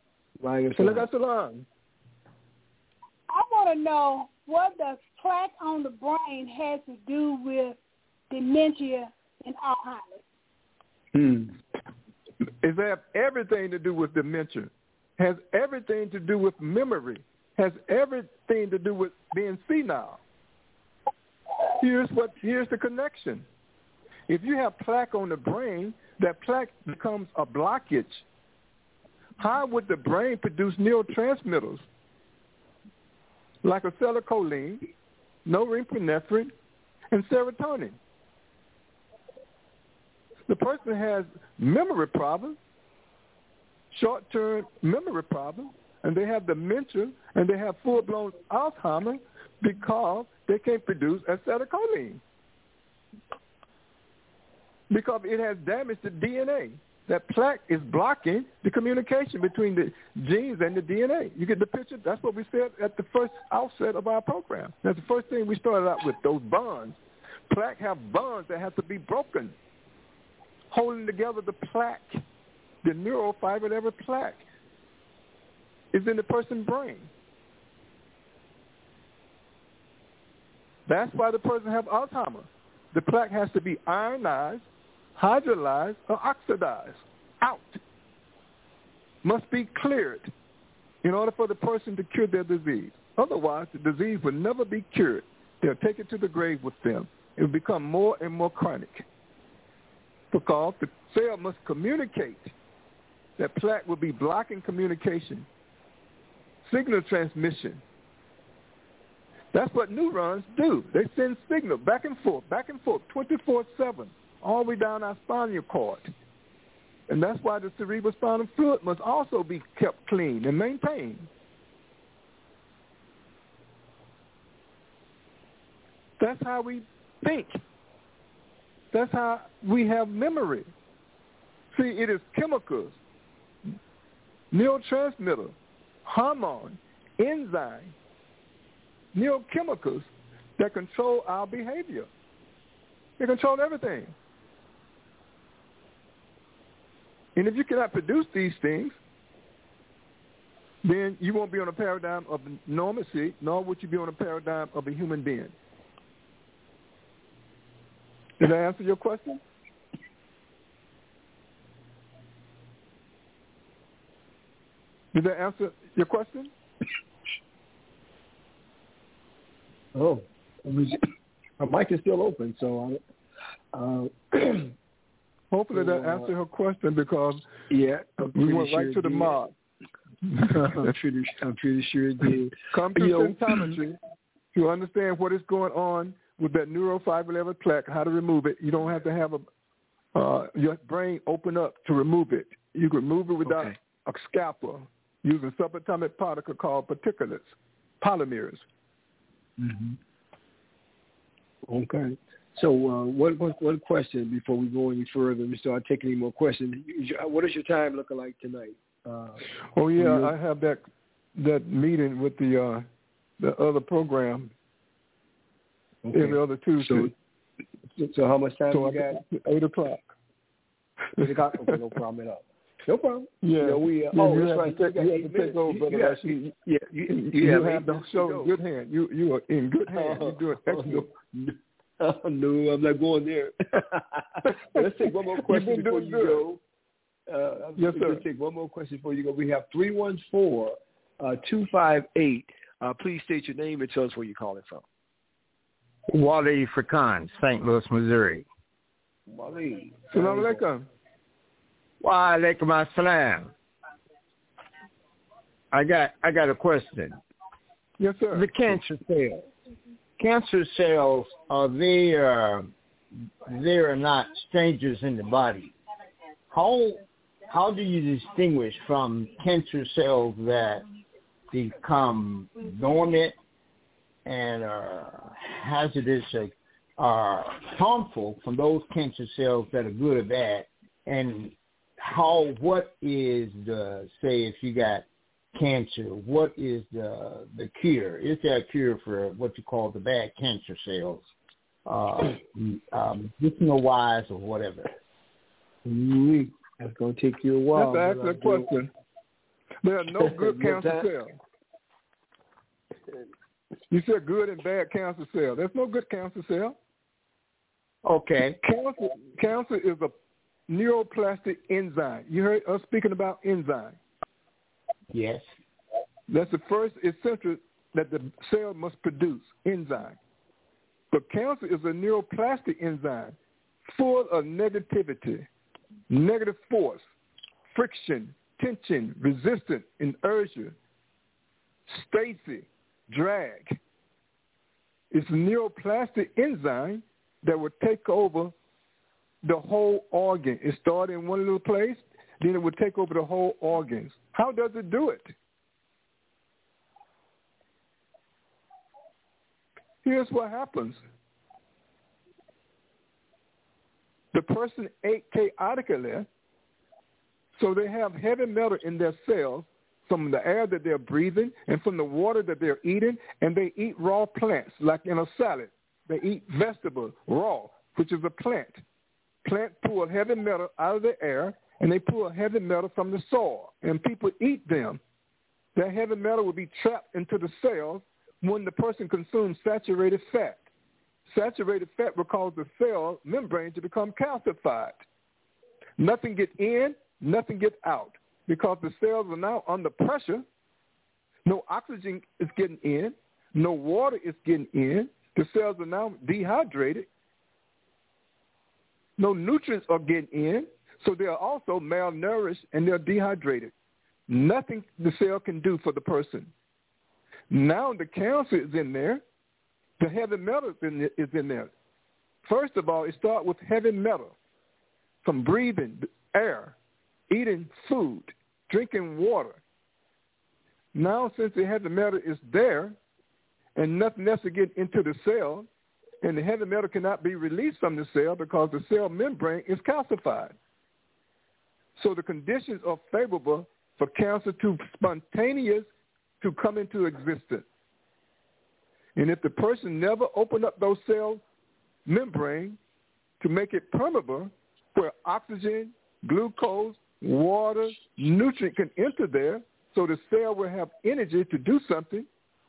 I want to know, what does plaque on the brain has to do with dementia and Alzheimer's? It has everything to do with dementia. Has everything to do with memory. Has everything to do with being senile. Here's the connection. If you have plaque on the brain, that plaque becomes a blockage. How would the brain produce neurotransmitters like acetylcholine, norepinephrine, and serotonin? The person has memory problems, short-term memory problems, and they have dementia, and they have full-blown Alzheimer's because they can't produce acetylcholine. Because it has damaged the DNA. That plaque is blocking the communication between the genes and the DNA. You get the picture? That's what we said at the first outset of our program. That's the first thing we started out with, those bonds. Plaque have bonds that have to be broken, holding together the plaque, the neurofiber of every plaque is in the person's brain. That's why the person has Alzheimer's. The plaque has to be ionized, hydrolyzed, or oxidized out. Must be cleared. in order for the person to cure their disease. Otherwise, the disease will never be cured. They'll take it to the grave with them. It will become more and more chronic because the cell must communicate. That plaque will be blocking communication, signal transmission. That's what neurons do. They send signal back and forth, 24/7, all the way down our spinal cord. And that's why the cerebrospinal fluid must also be kept clean and maintained. That's how we think. That's how we have memory. See, it is chemicals, neurotransmitter, hormone, enzyme, neurochemicals that control our behavior. They control everything. And if you cannot produce these things, then you won't be on a paradigm of normalcy, nor would you be on a paradigm of a human being. Did I answer your question? Did that answer your question? Oh, my mic is still open, so hopefully that answered her question because we went right to the mark. I'm pretty sure it did. Come to symptometry to understand what is going on with that neurofibrillary plaque, how to remove it. You don't have to have your brain open up to remove it. You can remove it without a scalpel using subatomic particle called particulates, polymers. Mm-hmm. Okay. So one question before we go any further, we start taking any more questions. What is your time looking like tonight? I have that meeting with the other program every other Tuesday. So how much time you got? 8 o'clock. 8 o'clock? Okay, no problem at all. No problem. Yeah. That's right. You have to take over, brother. You have the show in good hand. You are in good hands. You're doing excellent. No, I'm not going there. Let's take one more question before you go. Yes, sir. Let's take one more question before you go. We have 314-258. Please state your name and tell us where you're calling from. Wally Frickan, St. Louis, Missouri. Wally. Salam alaikum. Wa alaikum assalam. I got a question. Yes, sir. The cancer cells. Cancer cells they are not strangers in the body. How do you distinguish from cancer cells that become dormant and are hazardous or harmful from those cancer cells that are good or bad? And what is say if you got cancer, what is the cure? Is there a cure for what you call the bad cancer cells? Medicinal-wise or whatever? That's going to take you a while. That's an excellent question. There are no good cancer cells. You said good and bad cancer cells. There's no good cancer cell. Okay. Cancer is a neuroplastic enzyme. You heard us speaking about enzyme. Yes. That's the first essential that the cell must produce, enzyme. But cancer is a neuroplastic enzyme full of negativity, negative force, friction, tension, resistance, inertia, stasis, drag. It's a neuroplastic enzyme that will take over the whole organ. It started in one little place, then it would take over the whole organs. How does it do it? Here's what happens. The person ate chaotically, so they have heavy metal in their cells from the air that they're breathing and from the water that they're eating, and they eat raw plants, like in a salad. They eat vegetables raw, which is a plant. Plant pull heavy metal out of the air, and they pull heavy metal from the soil, and people eat them. That heavy metal will be trapped into the cells when the person consumes saturated fat. Saturated fat will cause the cell membrane to become calcified. Nothing gets in, nothing gets out, because the cells are now under pressure No oxygen is getting in. No water is getting in. The cells are now dehydrated. No nutrients are getting in. So they are also malnourished and they're dehydrated. Nothing the cell can do for the person. Now the cancer is in there. The heavy metal is in there. First of all, it starts with heavy metal from breathing air, eating food, drinking water. Now, since the heavy metal is there and nothing else to get into the cell, and the heavy metal cannot be released from the cell because the cell membrane is calcified. So the conditions are favorable for cancer to spontaneous to come into existence. And if the person never opened up those cell membrane to make it permeable, where oxygen, glucose, water, nutrient can enter there, so the cell will have energy to do something,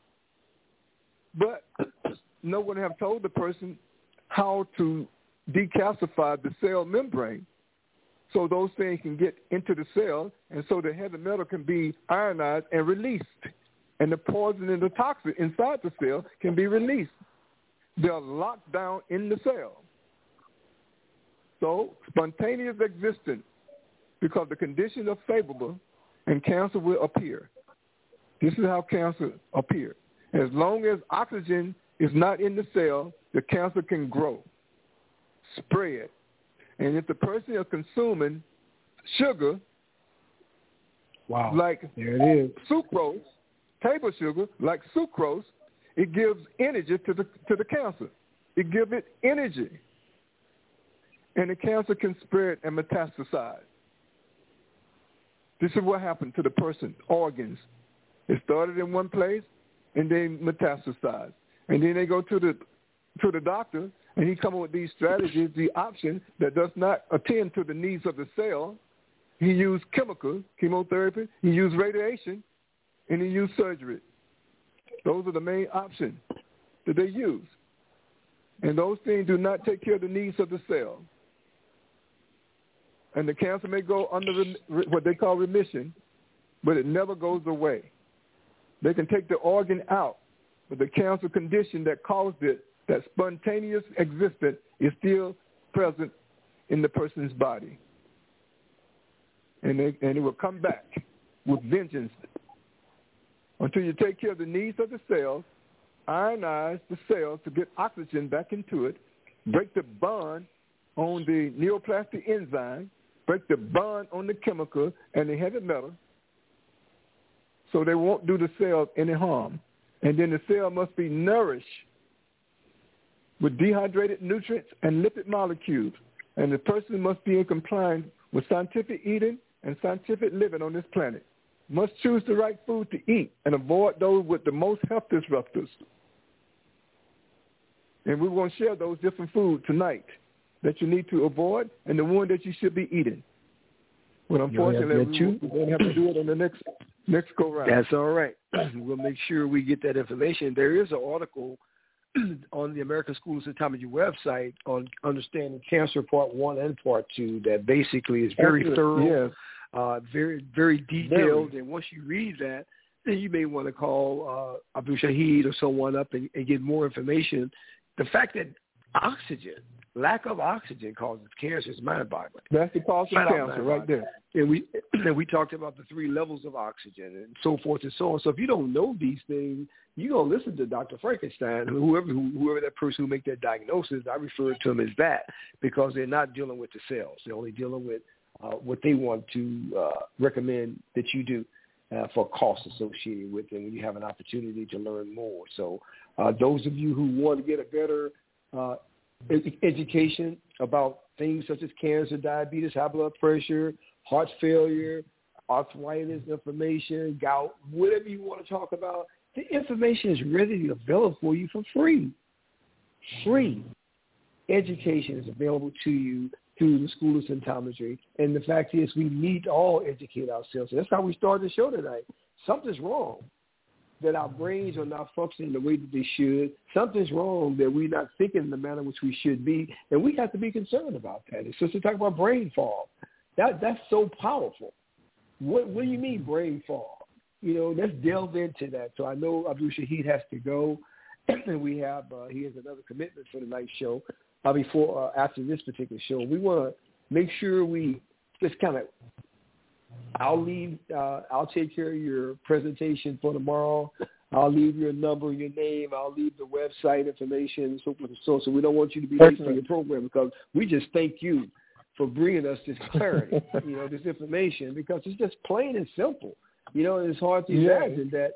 but no one have told the person how to decalcify the cell membrane so those things can get into the cell, and so the heavy metal can be ionized and released, and the poison and the toxin inside the cell can be released. They're locked down in the cell. So spontaneous existence, because the conditions are favorable, and cancer will appear. This is how cancer appears. As long as oxygen is not in the cell, the cancer can grow, spread. And if the person is consuming sugar, like there it is, sucrose, table sugar, like sucrose, it gives energy to the cancer. It gives it energy. And the cancer can spread and metastasize. This is what happened to the person, organs. It started in one place, and they metastasize. And then they go to the doctor, and he comes up with these strategies, the option that does not attend to the needs of the cell. He used chemotherapy, he used radiation, and he used surgery. Those are the main options that they use. And those things do not take care of the needs of the cell. And the cancer may go under what they call remission, but it never goes away. They can take the organ out, but the cancer condition that caused it, that spontaneous existence, is still present in the person's body. And it will come back with vengeance until you take care of the needs of the cells, ionize the cells to get oxygen back into it, break the bond on the neoplastic enzyme, break the bond on the chemical and the heavy metal, so they won't do the cell any harm. And then the cell must be nourished with dehydrated nutrients and lipid molecules. And the person must be in compliance with scientific eating and scientific living on this planet. Must choose the right food to eat and avoid those with the most health disruptors. And we're going to share those different foods tonight that you need to avoid and the one that you should be eating. But unfortunately, we're going to have to do it on the next go-round. That's all right. We'll make sure we get that information. There is an article on the American School of Cytometry website on understanding cancer Part 1 and Part 2 that basically is very thorough, very, very detailed. And once you read that, then you may want to call Abdul Shahid or someone up and get more information. The fact that lack of oxygen causes cancer is mind-boggling. That's the cause of cancer right there. And we talked about the 3 levels of oxygen and so forth and so on. So if you don't know these things, you're going to listen to Dr. Frankenstein, whoever that person who make that diagnosis. I refer to them as that because they're not dealing with the cells. They're only dealing with what they want to recommend that you do for costs associated with it when you have an opportunity to learn more. So those of you who want to get a better education about things such as cancer, diabetes, high blood pressure, heart failure, arthritis information, gout, whatever you want to talk about, the information is readily available for you for free. Free education is available to you through the School of Cytometry. And the fact is we need to all educate ourselves. That's how we started the show tonight. Something's wrong, that our brains are not functioning the way that they should. Something's wrong that we're not thinking in the manner in which we should be, and we have to be concerned about that. It's just to talk about brain fog. That's so powerful. What do you mean brain fog? let's delve into that. So I know Abdul Shahid has to go, and we have he has another commitment for the night show. After this particular show, we want to make sure we just kind of. I'll take care of your presentation for tomorrow. I'll leave your number, your name. I'll leave the website information, and so forth and so on. So we don't want you to be late for your program, because we just thank you for bringing us this clarity, this information, because it's just plain and simple. It's hard to imagine that,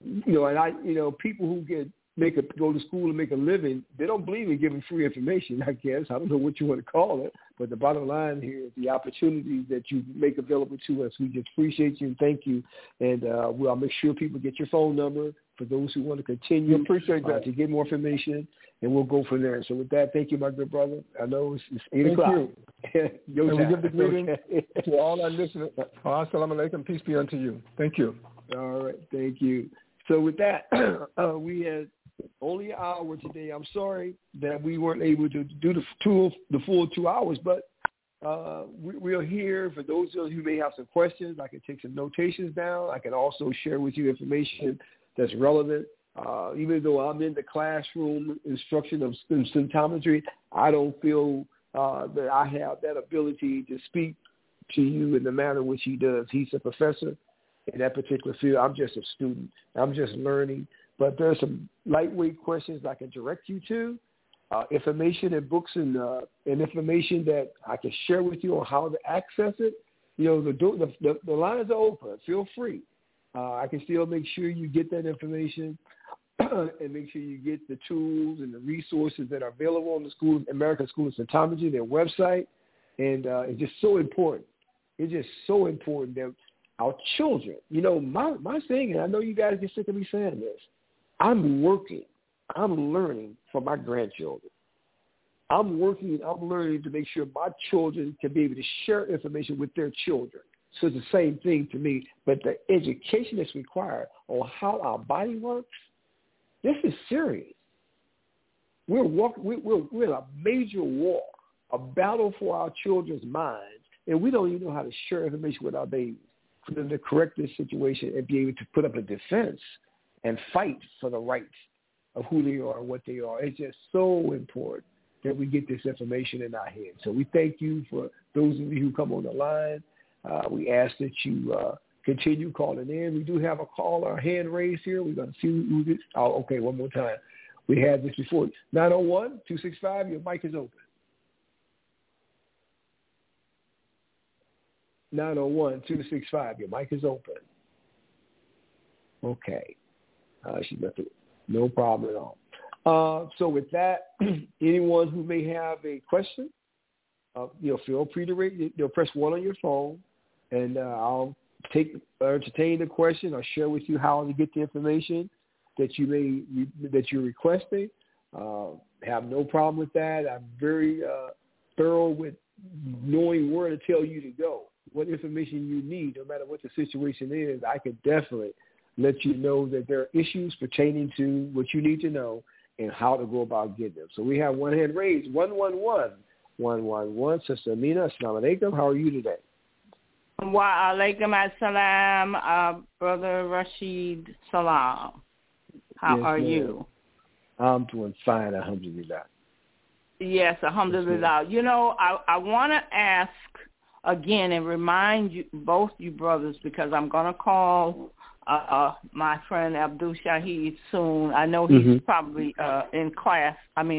people who go to school and make a living, they don't believe in giving free information, I guess. I don't know what you want to call it, but the bottom line here is the opportunities that you make available to us. We just appreciate you and thank you, and I'll make sure people get your phone number for those who want to continue to get more information, and we'll go from there. So with that, thank you, my good brother. I know it's 8 o'clock. Thank you. And we give the greeting to all our listeners. Assalamu alaikum. Peace be unto you. Thank you. All right. Thank you. So with that, we had only an hour today. I'm sorry that we weren't able to do the full 2 hours, but we're here for those of you who may have some questions. I can take some notations down. I can also share with you information that's relevant. Even though I'm in the classroom instruction of symptometry, I don't feel that I have that ability to speak to you in the manner in which he does. He's a professor in that particular field. I'm just a student. I'm just learning. But there are some lightweight questions I can direct you to, information and books and information that I can share with you on how to access it. The lines are open. Feel free. I can still make sure you get that information and make sure you get the tools and the resources that are available on the American School of Symptometry, their website. And it's just so important. It's just so important that our children, my thing, and I know you guys get sick of me saying this, I'm learning from my grandchildren. I'm learning to make sure my children can be able to share information with their children. So it's the same thing to me, but the education that's required on how our body works, this is serious. We're in a major war, a battle for our children's minds, and we don't even know how to share information with our babies for them to correct this situation and be able to put up a defense and fight for the rights of who they are and what they are. It's just so important that we get this information in our heads. So we thank you for those of you who come on the line. We ask that you continue calling in. We do have a caller, hand raised here. We're going to see who this. Oh, okay, one more time. We had this before. 901-265, your mic is open. 901-265, your mic is open. Okay. She left it. No problem at all. So with that, anyone who may have a question, feel free to press 1 on your phone, and I'll entertain the question or share with you how to get the information that you're requesting. Have no problem with that. I'm very thorough with knowing where to tell you to go, what information you need, no matter what the situation is. I could definitely let you know that there are issues pertaining to what you need to know and how to go about getting them. So we have one hand raised, 111. Sister Amina, assalamu alaikum. How are you today? Wa alaikum assalam, Brother Rashid Salam. How are you? I'm doing fine, alhamdulillah. Yes, alhamdulillah. I want to ask again and remind you, both you brothers, because I'm going to call my friend Abdul Shahid soon. I know he's probably in class.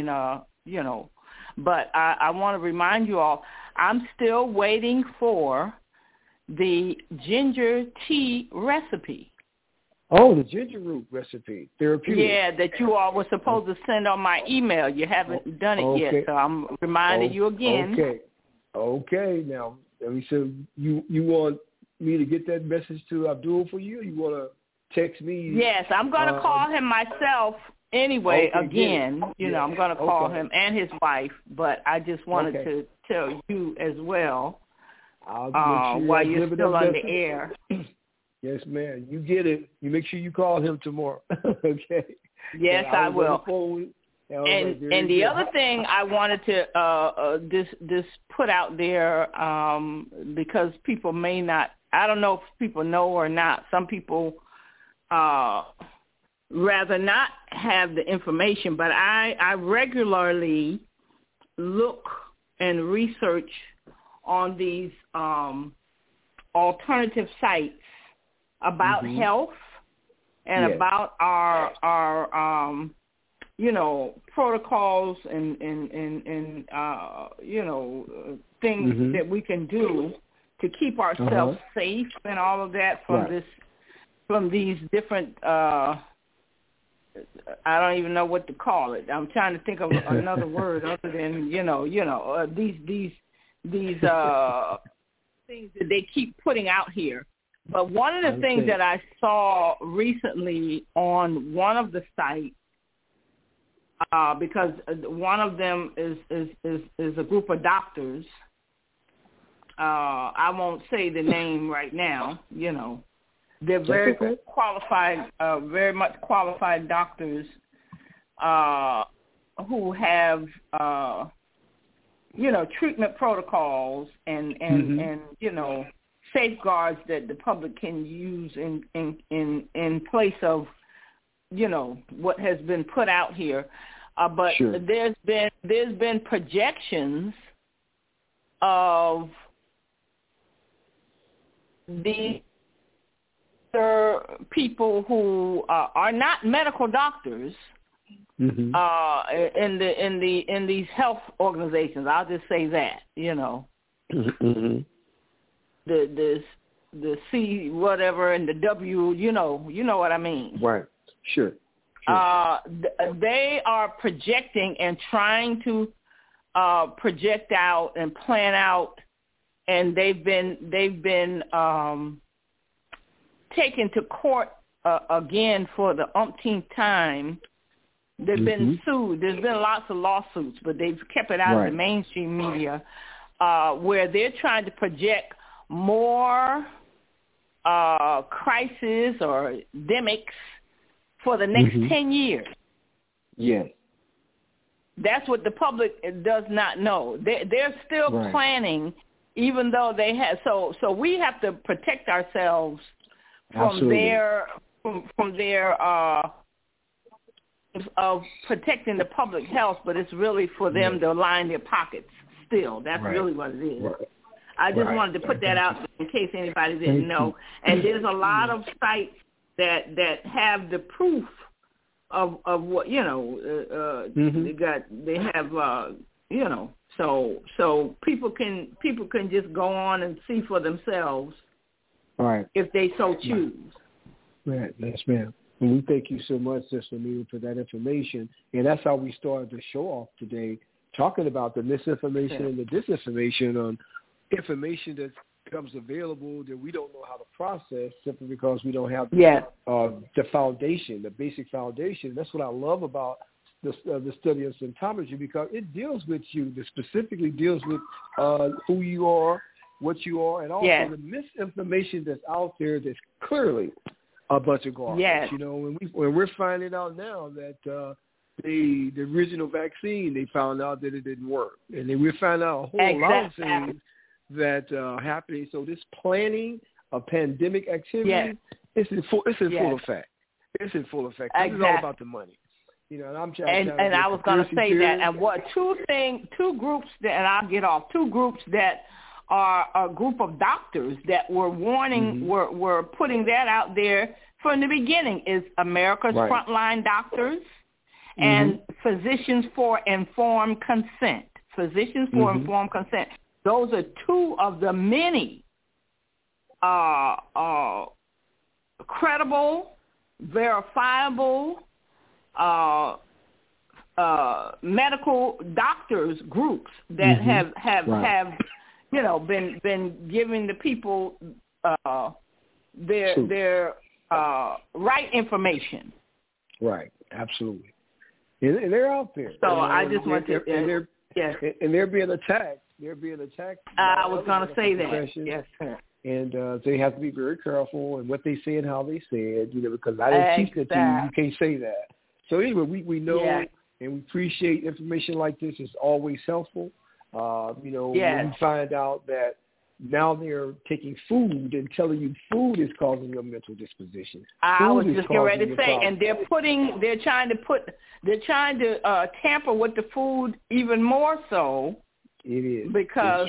But I want to remind you all, I'm still waiting for the ginger tea recipe. Oh, the ginger root recipe, therapeutic. Yeah, that you all were supposed to send on my email. You haven't done it yet, so I'm reminding you again. Okay. Now, so you want me to get that message to Abdul for you? Or you want to text me? Yes, I'm going to call him myself anyway. Again, I'm going to call him and his wife, but I just wanted to tell you as well while you're still on the air. Yes, ma'am. You get it. You make sure you call him tomorrow. Okay. Yes, I will. And the other thing I wanted to this put out there, because people may not, I don't know if people know or not, some people rather not have the information, but I regularly look and research on these alternative sites about health and about our protocols and things that we can do to keep ourselves safe and all of that from these different I don't even know what to call it. I'm trying to think of another word other than these things that they keep putting out here. But one of the things that I saw recently on one of the sites, because one of them is a group of doctors. I won't say the name right now. They're very qualified, very much qualified doctors who have treatment protocols and safeguards that the public can use in place of what has been put out here. But there's been projections of the people who are not medical doctors in these health organizations. I'll just say that the C whatever and the W. You know what I mean. Right. Sure. They are projecting and trying to project out and plan out, and they've been taken to court again for the umpteenth time. They've been sued. There's been lots of lawsuits, but they've kept it out of the mainstream media, where they're trying to project more crises or demics for the next 10 years. Yes. That's what the public does not know. They're still planning, even though they have. So we have to protect ourselves from their of protecting the public health, but it's really for them to line their pockets still. That's really what it is. Right. I just wanted to put that out in case anybody didn't know. And there's a lot of sites that have the proof of what they have so people can just go on and see for themselves if they so choose. Right, yes, ma'am. And we thank you so much, Sister Anita, for that information. And that's how we started the show off today, talking about the misinformation and the disinformation on information that becomes available that we don't know how to process simply because we don't have the foundation, the basic foundation. That's what I love about the study of symptometry, because it deals with you. It specifically deals with who you are, what you are, and also the misinformation that's out there that's clearly a bunch of garbage. Yes. When we're finding out now that the original vaccine, they found out that it didn't work, and then we're finding out a whole lot of things that are happening. So this planning of pandemic activity, it's in full effect. It's in full effect. This is all about the money. And I'm trying. And I was going to say that. And what two groups that, and I'll get off. Two groups that are a group of doctors that were warning, were putting that out there from the beginning, is America's Frontline Doctors and Physicians for Informed Consent. Physicians for Informed Consent. Those are two of the many credible, verifiable medical doctors groups that have been giving the people their right information. Right, absolutely, and they're out there. So I just want to, and they're being attacked. They're being attacked. I was going to say that. Yes, sir. And they have to be very careful in what they say and how they say it, because I didn't teach it to you. You can't say that. So anyway, we know and we appreciate information like this. It's always helpful. When we find out that now they're taking food and telling you food is causing your mental disposition. I was just getting ready to say, and they're trying to tamper with the food even more so. It is. Because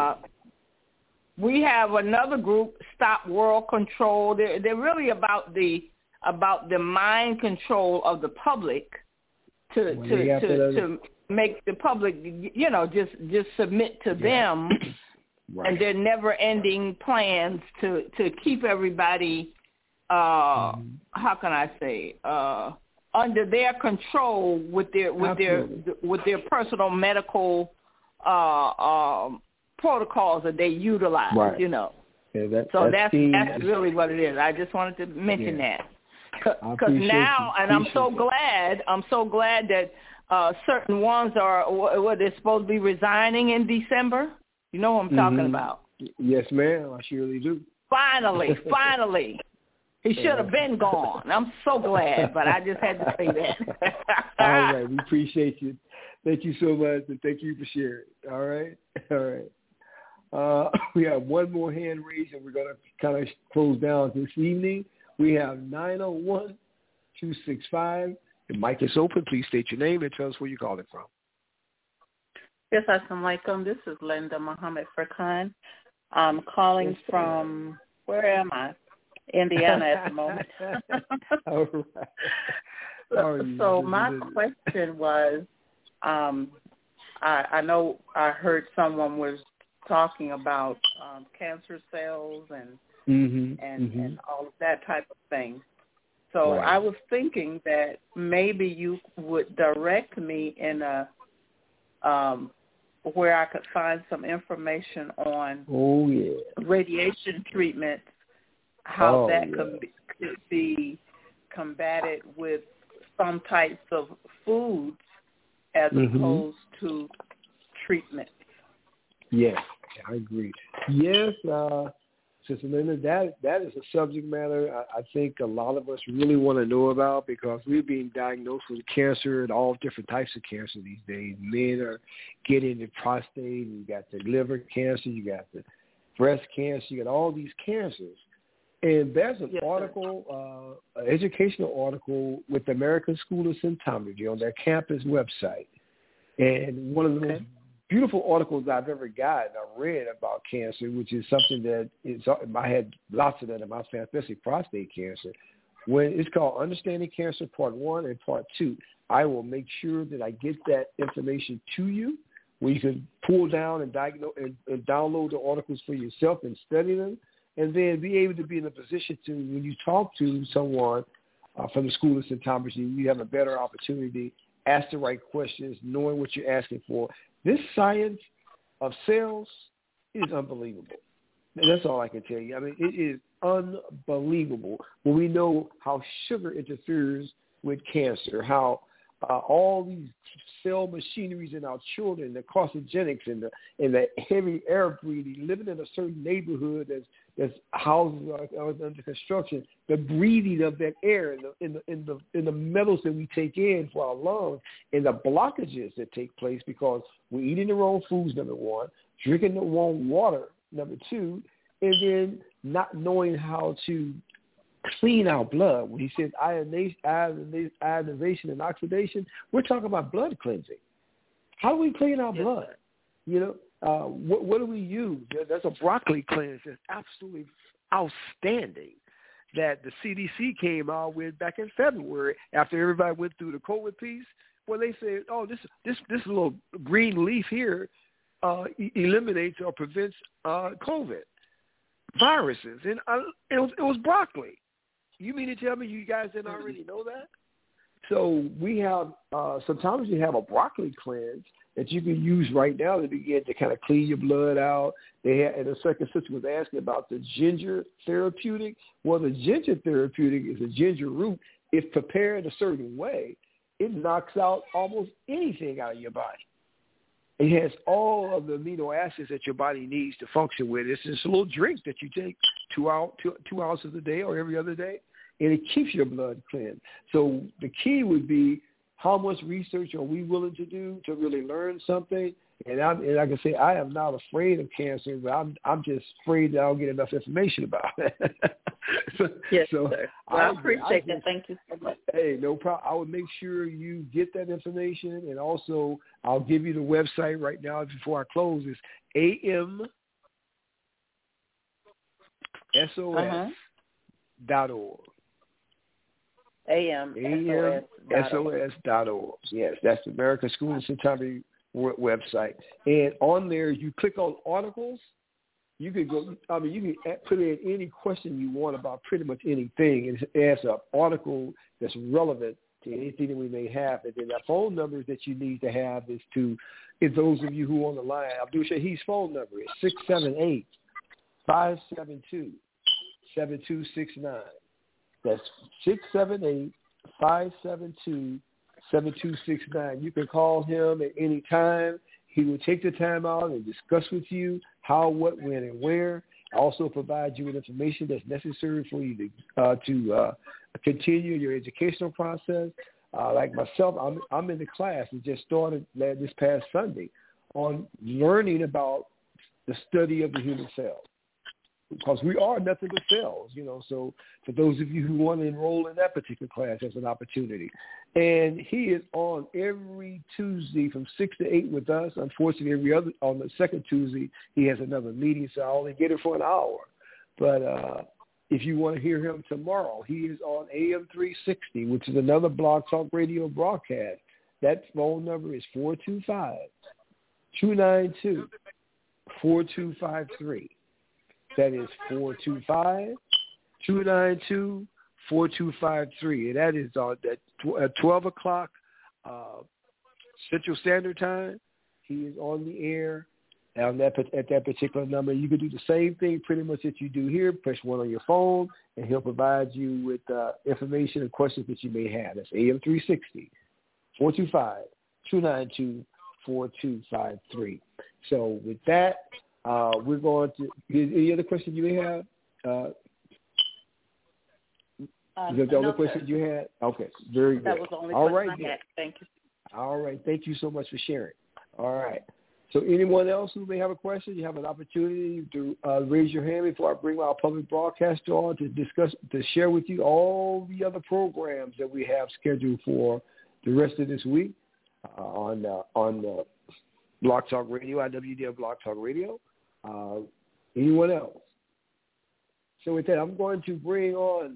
we have another group, Stop World Control. They're really about the mind control of the public to make the public, just submit to them. Right. And their never-ending plans to keep everybody, how can I say, under their control with their personal medical protocols that they utilize. Right. Yeah, that's really what it is. I just wanted to mention that because now, and I'm so glad that certain ones are they're supposed to be resigning in December. You know what I'm talking about? Yes, ma'am. I surely do. Finally. He should have been gone. I'm so glad, but I just had to say that. All right. We appreciate you. Thank you so much, and thank you for sharing. All right. We have one more hand raised, and we're going to kind of close down this evening. We have 901-265. The mic is open. Please state your name and tell us where you're calling from. Yes, assalamu alaikum. This is Linda Muhammad Furkan. I'm calling from, where am I? Indiana at the moment. All right. So my question was, I know I heard someone was talking about cancer cells and all of that type of thing. So I was thinking that maybe you would direct me in a where I could find some information on radiation treatment, how that could be combated with some types of foods as opposed to treatment. Yes, I agree. Yes, Sister Linda, that is a subject matter I think a lot of us really want to know about because we're being diagnosed with cancer and all different types of cancer these days. Men are getting the prostate, you got the liver cancer, you got the breast cancer, you got all these cancers. And there's an article, an educational article with the American School of Symptomology on their campus website. And one of the most beautiful articles I've ever gotten, I read about cancer, which is something that I had lots of that in my family, especially prostate cancer. When it's called Understanding Cancer Part 1 and Part 2, I will make sure that I get that information to you where you can pull down and diagnose and download the articles for yourself and study them, and then be able to be in a position to, when you talk to someone from the School of Symptomology, you have a better opportunity, ask the right questions, knowing what you're asking for. This science of cells is unbelievable. And that's all I can tell you. I mean, it is unbelievable when we know how sugar interferes with cancer, how all these cell machineries in our children, the carcinogenics and the heavy air breathing, living in a certain neighborhood that's houses are under construction, the breathing of that air in the metals that we take in for our lungs, and the blockages that take place because we're eating the wrong foods, number one, drinking the wrong water, number two, and then not knowing how to clean our blood. When he says ionization and oxidation, we're talking about blood cleansing. How do we clean our blood? You know, what do we use? There's a broccoli cleanse that's absolutely outstanding that the CDC came out with back in February after everybody went through the COVID piece, where they said, oh, this little green leaf here eliminates or prevents COVID viruses. And it was broccoli. You mean to tell me you guys didn't already know that? So we have, sometimes you have a broccoli cleanse that you can use right now to begin to kind of clean your blood out. And the second sister was asking about the ginger therapeutic. Well, the ginger therapeutic is a ginger root. If prepared a certain way, it knocks out almost anything out of your body. It has all of the amino acids that your body needs to function with. It's just a little drink that you take 2 ounces a day or every other day, and it keeps your blood clean. So the key would be how much research are we willing to do to really learn something And like I say, I am not afraid of cancer, but I'm just afraid that I don't get enough information about it. Yes, sir. Well, I appreciate that. Thank you so much. Hey, no problem. I would make sure you get that information, and also I'll give you the website right now before I close. It's AMSOS.org. AMSOS.org. Yes, that's the American School of Centenary website. And on there, you click on articles. You can go. I mean, you can put in any question you want about pretty much anything, and it adds an article that's relevant to anything that we may have. And then the phone numbers that you need to have is those of you who are on the line. Abdul Shahid's phone number is 678-572-7269. That's 678-572-7269. You can call him at any time. He will take the time out and discuss with you how, what, when, and where. Also provide you with information that's necessary for you to continue your educational process. Like myself, I'm in the class that just started this past Sunday on learning about the study of the human cell. Because we are nothing but cells, So for those of you who want to enroll in that particular class, that's an opportunity. And he is on every Tuesday from 6 to 8 with us. Unfortunately, on the second Tuesday, he has another meeting, so I only get it for an hour. But if you want to hear him tomorrow, he is on AM 360, which is another Blog Talk Radio broadcast. That phone number is 425-292-4253. That is 425-292-4253. And that is on at 12 o'clock Central Standard Time. He is on the air at that particular number. You can do the same thing pretty much that you do here. Press 1 on your phone, and he'll provide you with information and questions that you may have. That's AM 360, 425-292-4253. So with that, we're going to – any other questions you may have? Is that the only question you had? Okay, very good. That was the only question I had. Thank you. All right. Thank you so much for sharing. All right. So anyone else who may have a question, you have an opportunity to raise your hand before I bring our public broadcaster on to share with you all the other programs that we have scheduled for the rest of this week on Blog Talk Radio, IWDM Blog Talk Radio. Anyone else? So with that, I'm going to bring on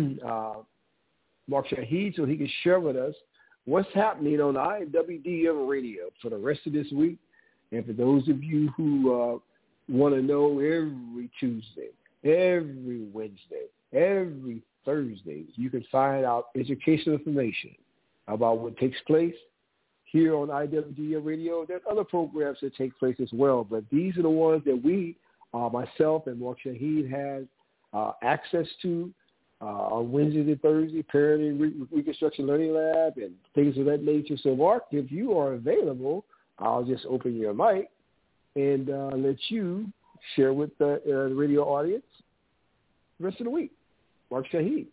Mark Shahid so he can share with us what's happening on IWDM Radio for the rest of this week. And for those of you who want to know every Tuesday, every Wednesday, every Thursday, you can find out educational information about what takes place here on IWDM Radio. There's other programs that take place as well, but these are the ones that we, myself and Mark Shahid, has access to on Wednesday to Thursday, Parenting Reconstruction Learning Lab and things of that nature. So, Mark, if you are available, I'll just open your mic and let you share with the radio audience the rest of the week. Mark Shahid.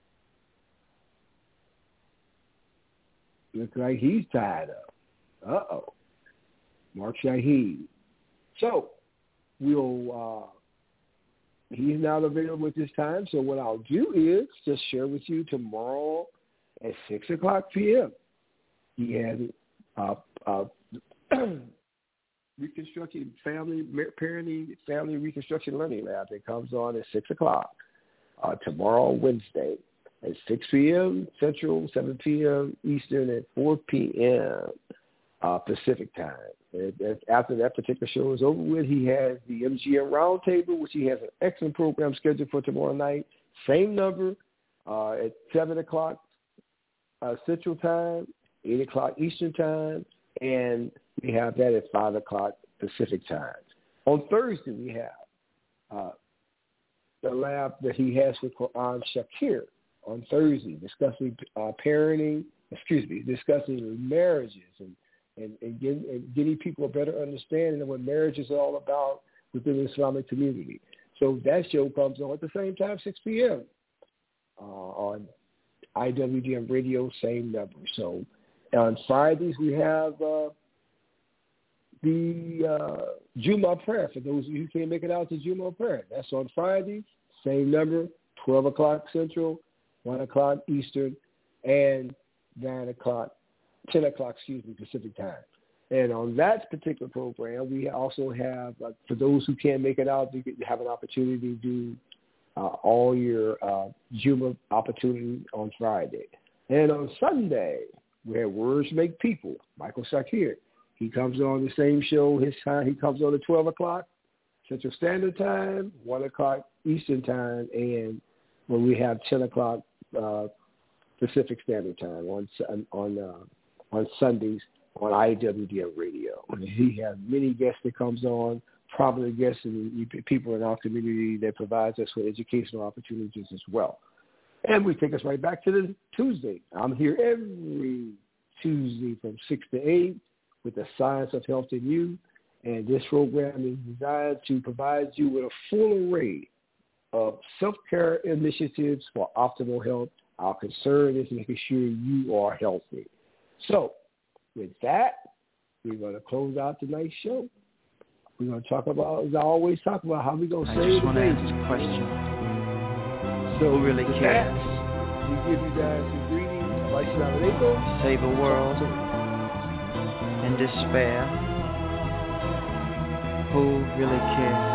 Looks like he's tied up. Uh-oh. Mark Shahid. So, he's not available at this time, so what I'll do is just share with you tomorrow at 6 o'clock p.m. He has Reconstruction Parenting Family Reconstruction Learning Lab that comes on at 6 o'clock tomorrow, Wednesday, at 6 p.m. Central, 7 p.m. Eastern, and 4 p.m. Pacific time. After that particular show is over with, he has the MGM Roundtable, which he has an excellent program scheduled for tomorrow night. Same number at 7 o'clock Central time, 8 o'clock Eastern time, and we have that at 5 o'clock Pacific time. On Thursday, we have the lab that he has with Quran Shakir on Thursday, discussing discussing marriages and getting people a better understanding of what marriage is all about within the Islamic community. So that show comes on at the same time, 6 p.m. On IWDM Radio, same number. So on Fridays, we have the Juma prayer. For those of you who can't make it out to Juma prayer, that's on Fridays, same number, 12 o'clock Central, 1 o'clock Eastern, and 10 o'clock, Pacific time. And on that particular program, we also have, for those who can't make it out, you have an opportunity to do all your Juma opportunity on Friday. And on Sunday, we have Words Make People, Michael Shakir. He comes on the same show. His time, he comes on at 12 o'clock Central Standard Time, 1 o'clock Eastern Time, and when we have 10 o'clock Pacific Standard Time on Sundays on IWDM Radio. And he has many guests that comes on, prominent guests and people in our community that provides us with educational opportunities as well. And we take us right back to the Tuesday. I'm here every Tuesday from 6 to 8 with the Science of Health in You. And this program is designed to provide you with a full array of self-care initiatives for optimal health. Our concern is making sure you are healthy. So with that, we're going to close out tonight's show. We're going to talk about, as I always talk about, how we're going to save the baby. I just want to ask a question. So who really cares? We give you guys some greetings. Save a world in despair. Who really cares?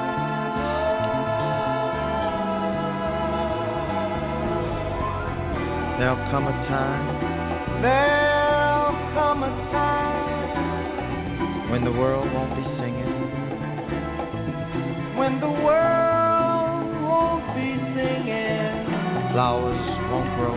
There'll come a time when the world won't be singing. When the world won't be singing. Flowers won't grow.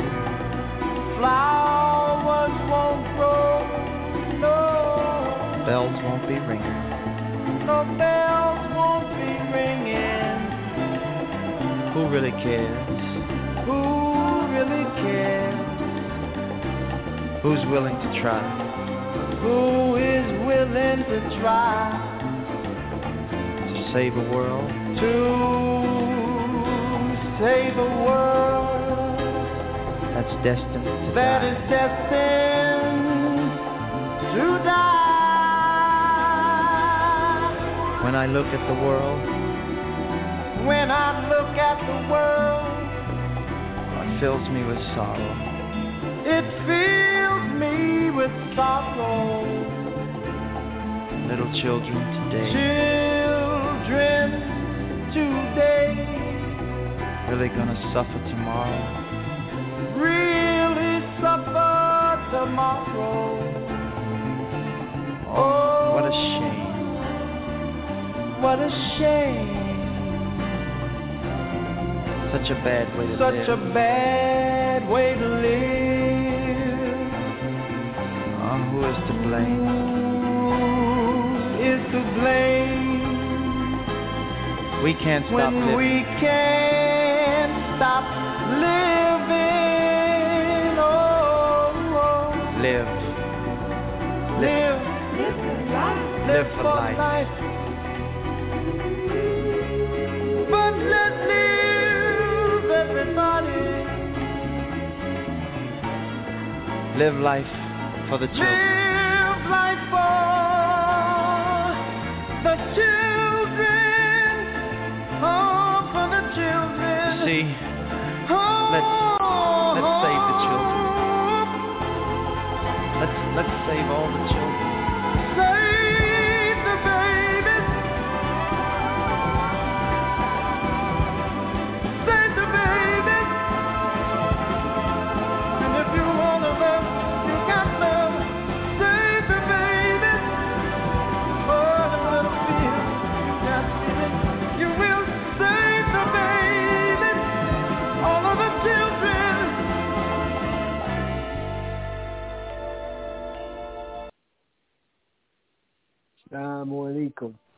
Flowers won't grow. No. Bells won't be ringing. No bells won't be ringing. Who really cares? Who really cares? Who's willing to try? Who is willing to try? To save a world? To save a world that's destined to that die. Is destined to die. When I look at the world, when I look at the world, it fills me with sorrow. It fills me with sorrow. Little children today. Children today. Really gonna suffer tomorrow. Really suffer tomorrow. Oh, what a shame. What a shame. Such a bad way to live. Such a bad way to live. Who is to blame? Who is to blame? We can't stop when living. We can't stop living. Oh. Live. Live for life. But let's live, everybody. Live life for the children. Live life for the children. Oh, for the children. See, let's save the children. Let's save all the children. Save the babies. Save the babies. And if you want to love, you got love. Save the babies. Oh, the little fear you got feeling. You will save the babies. All of the children. Assalamu alaikum.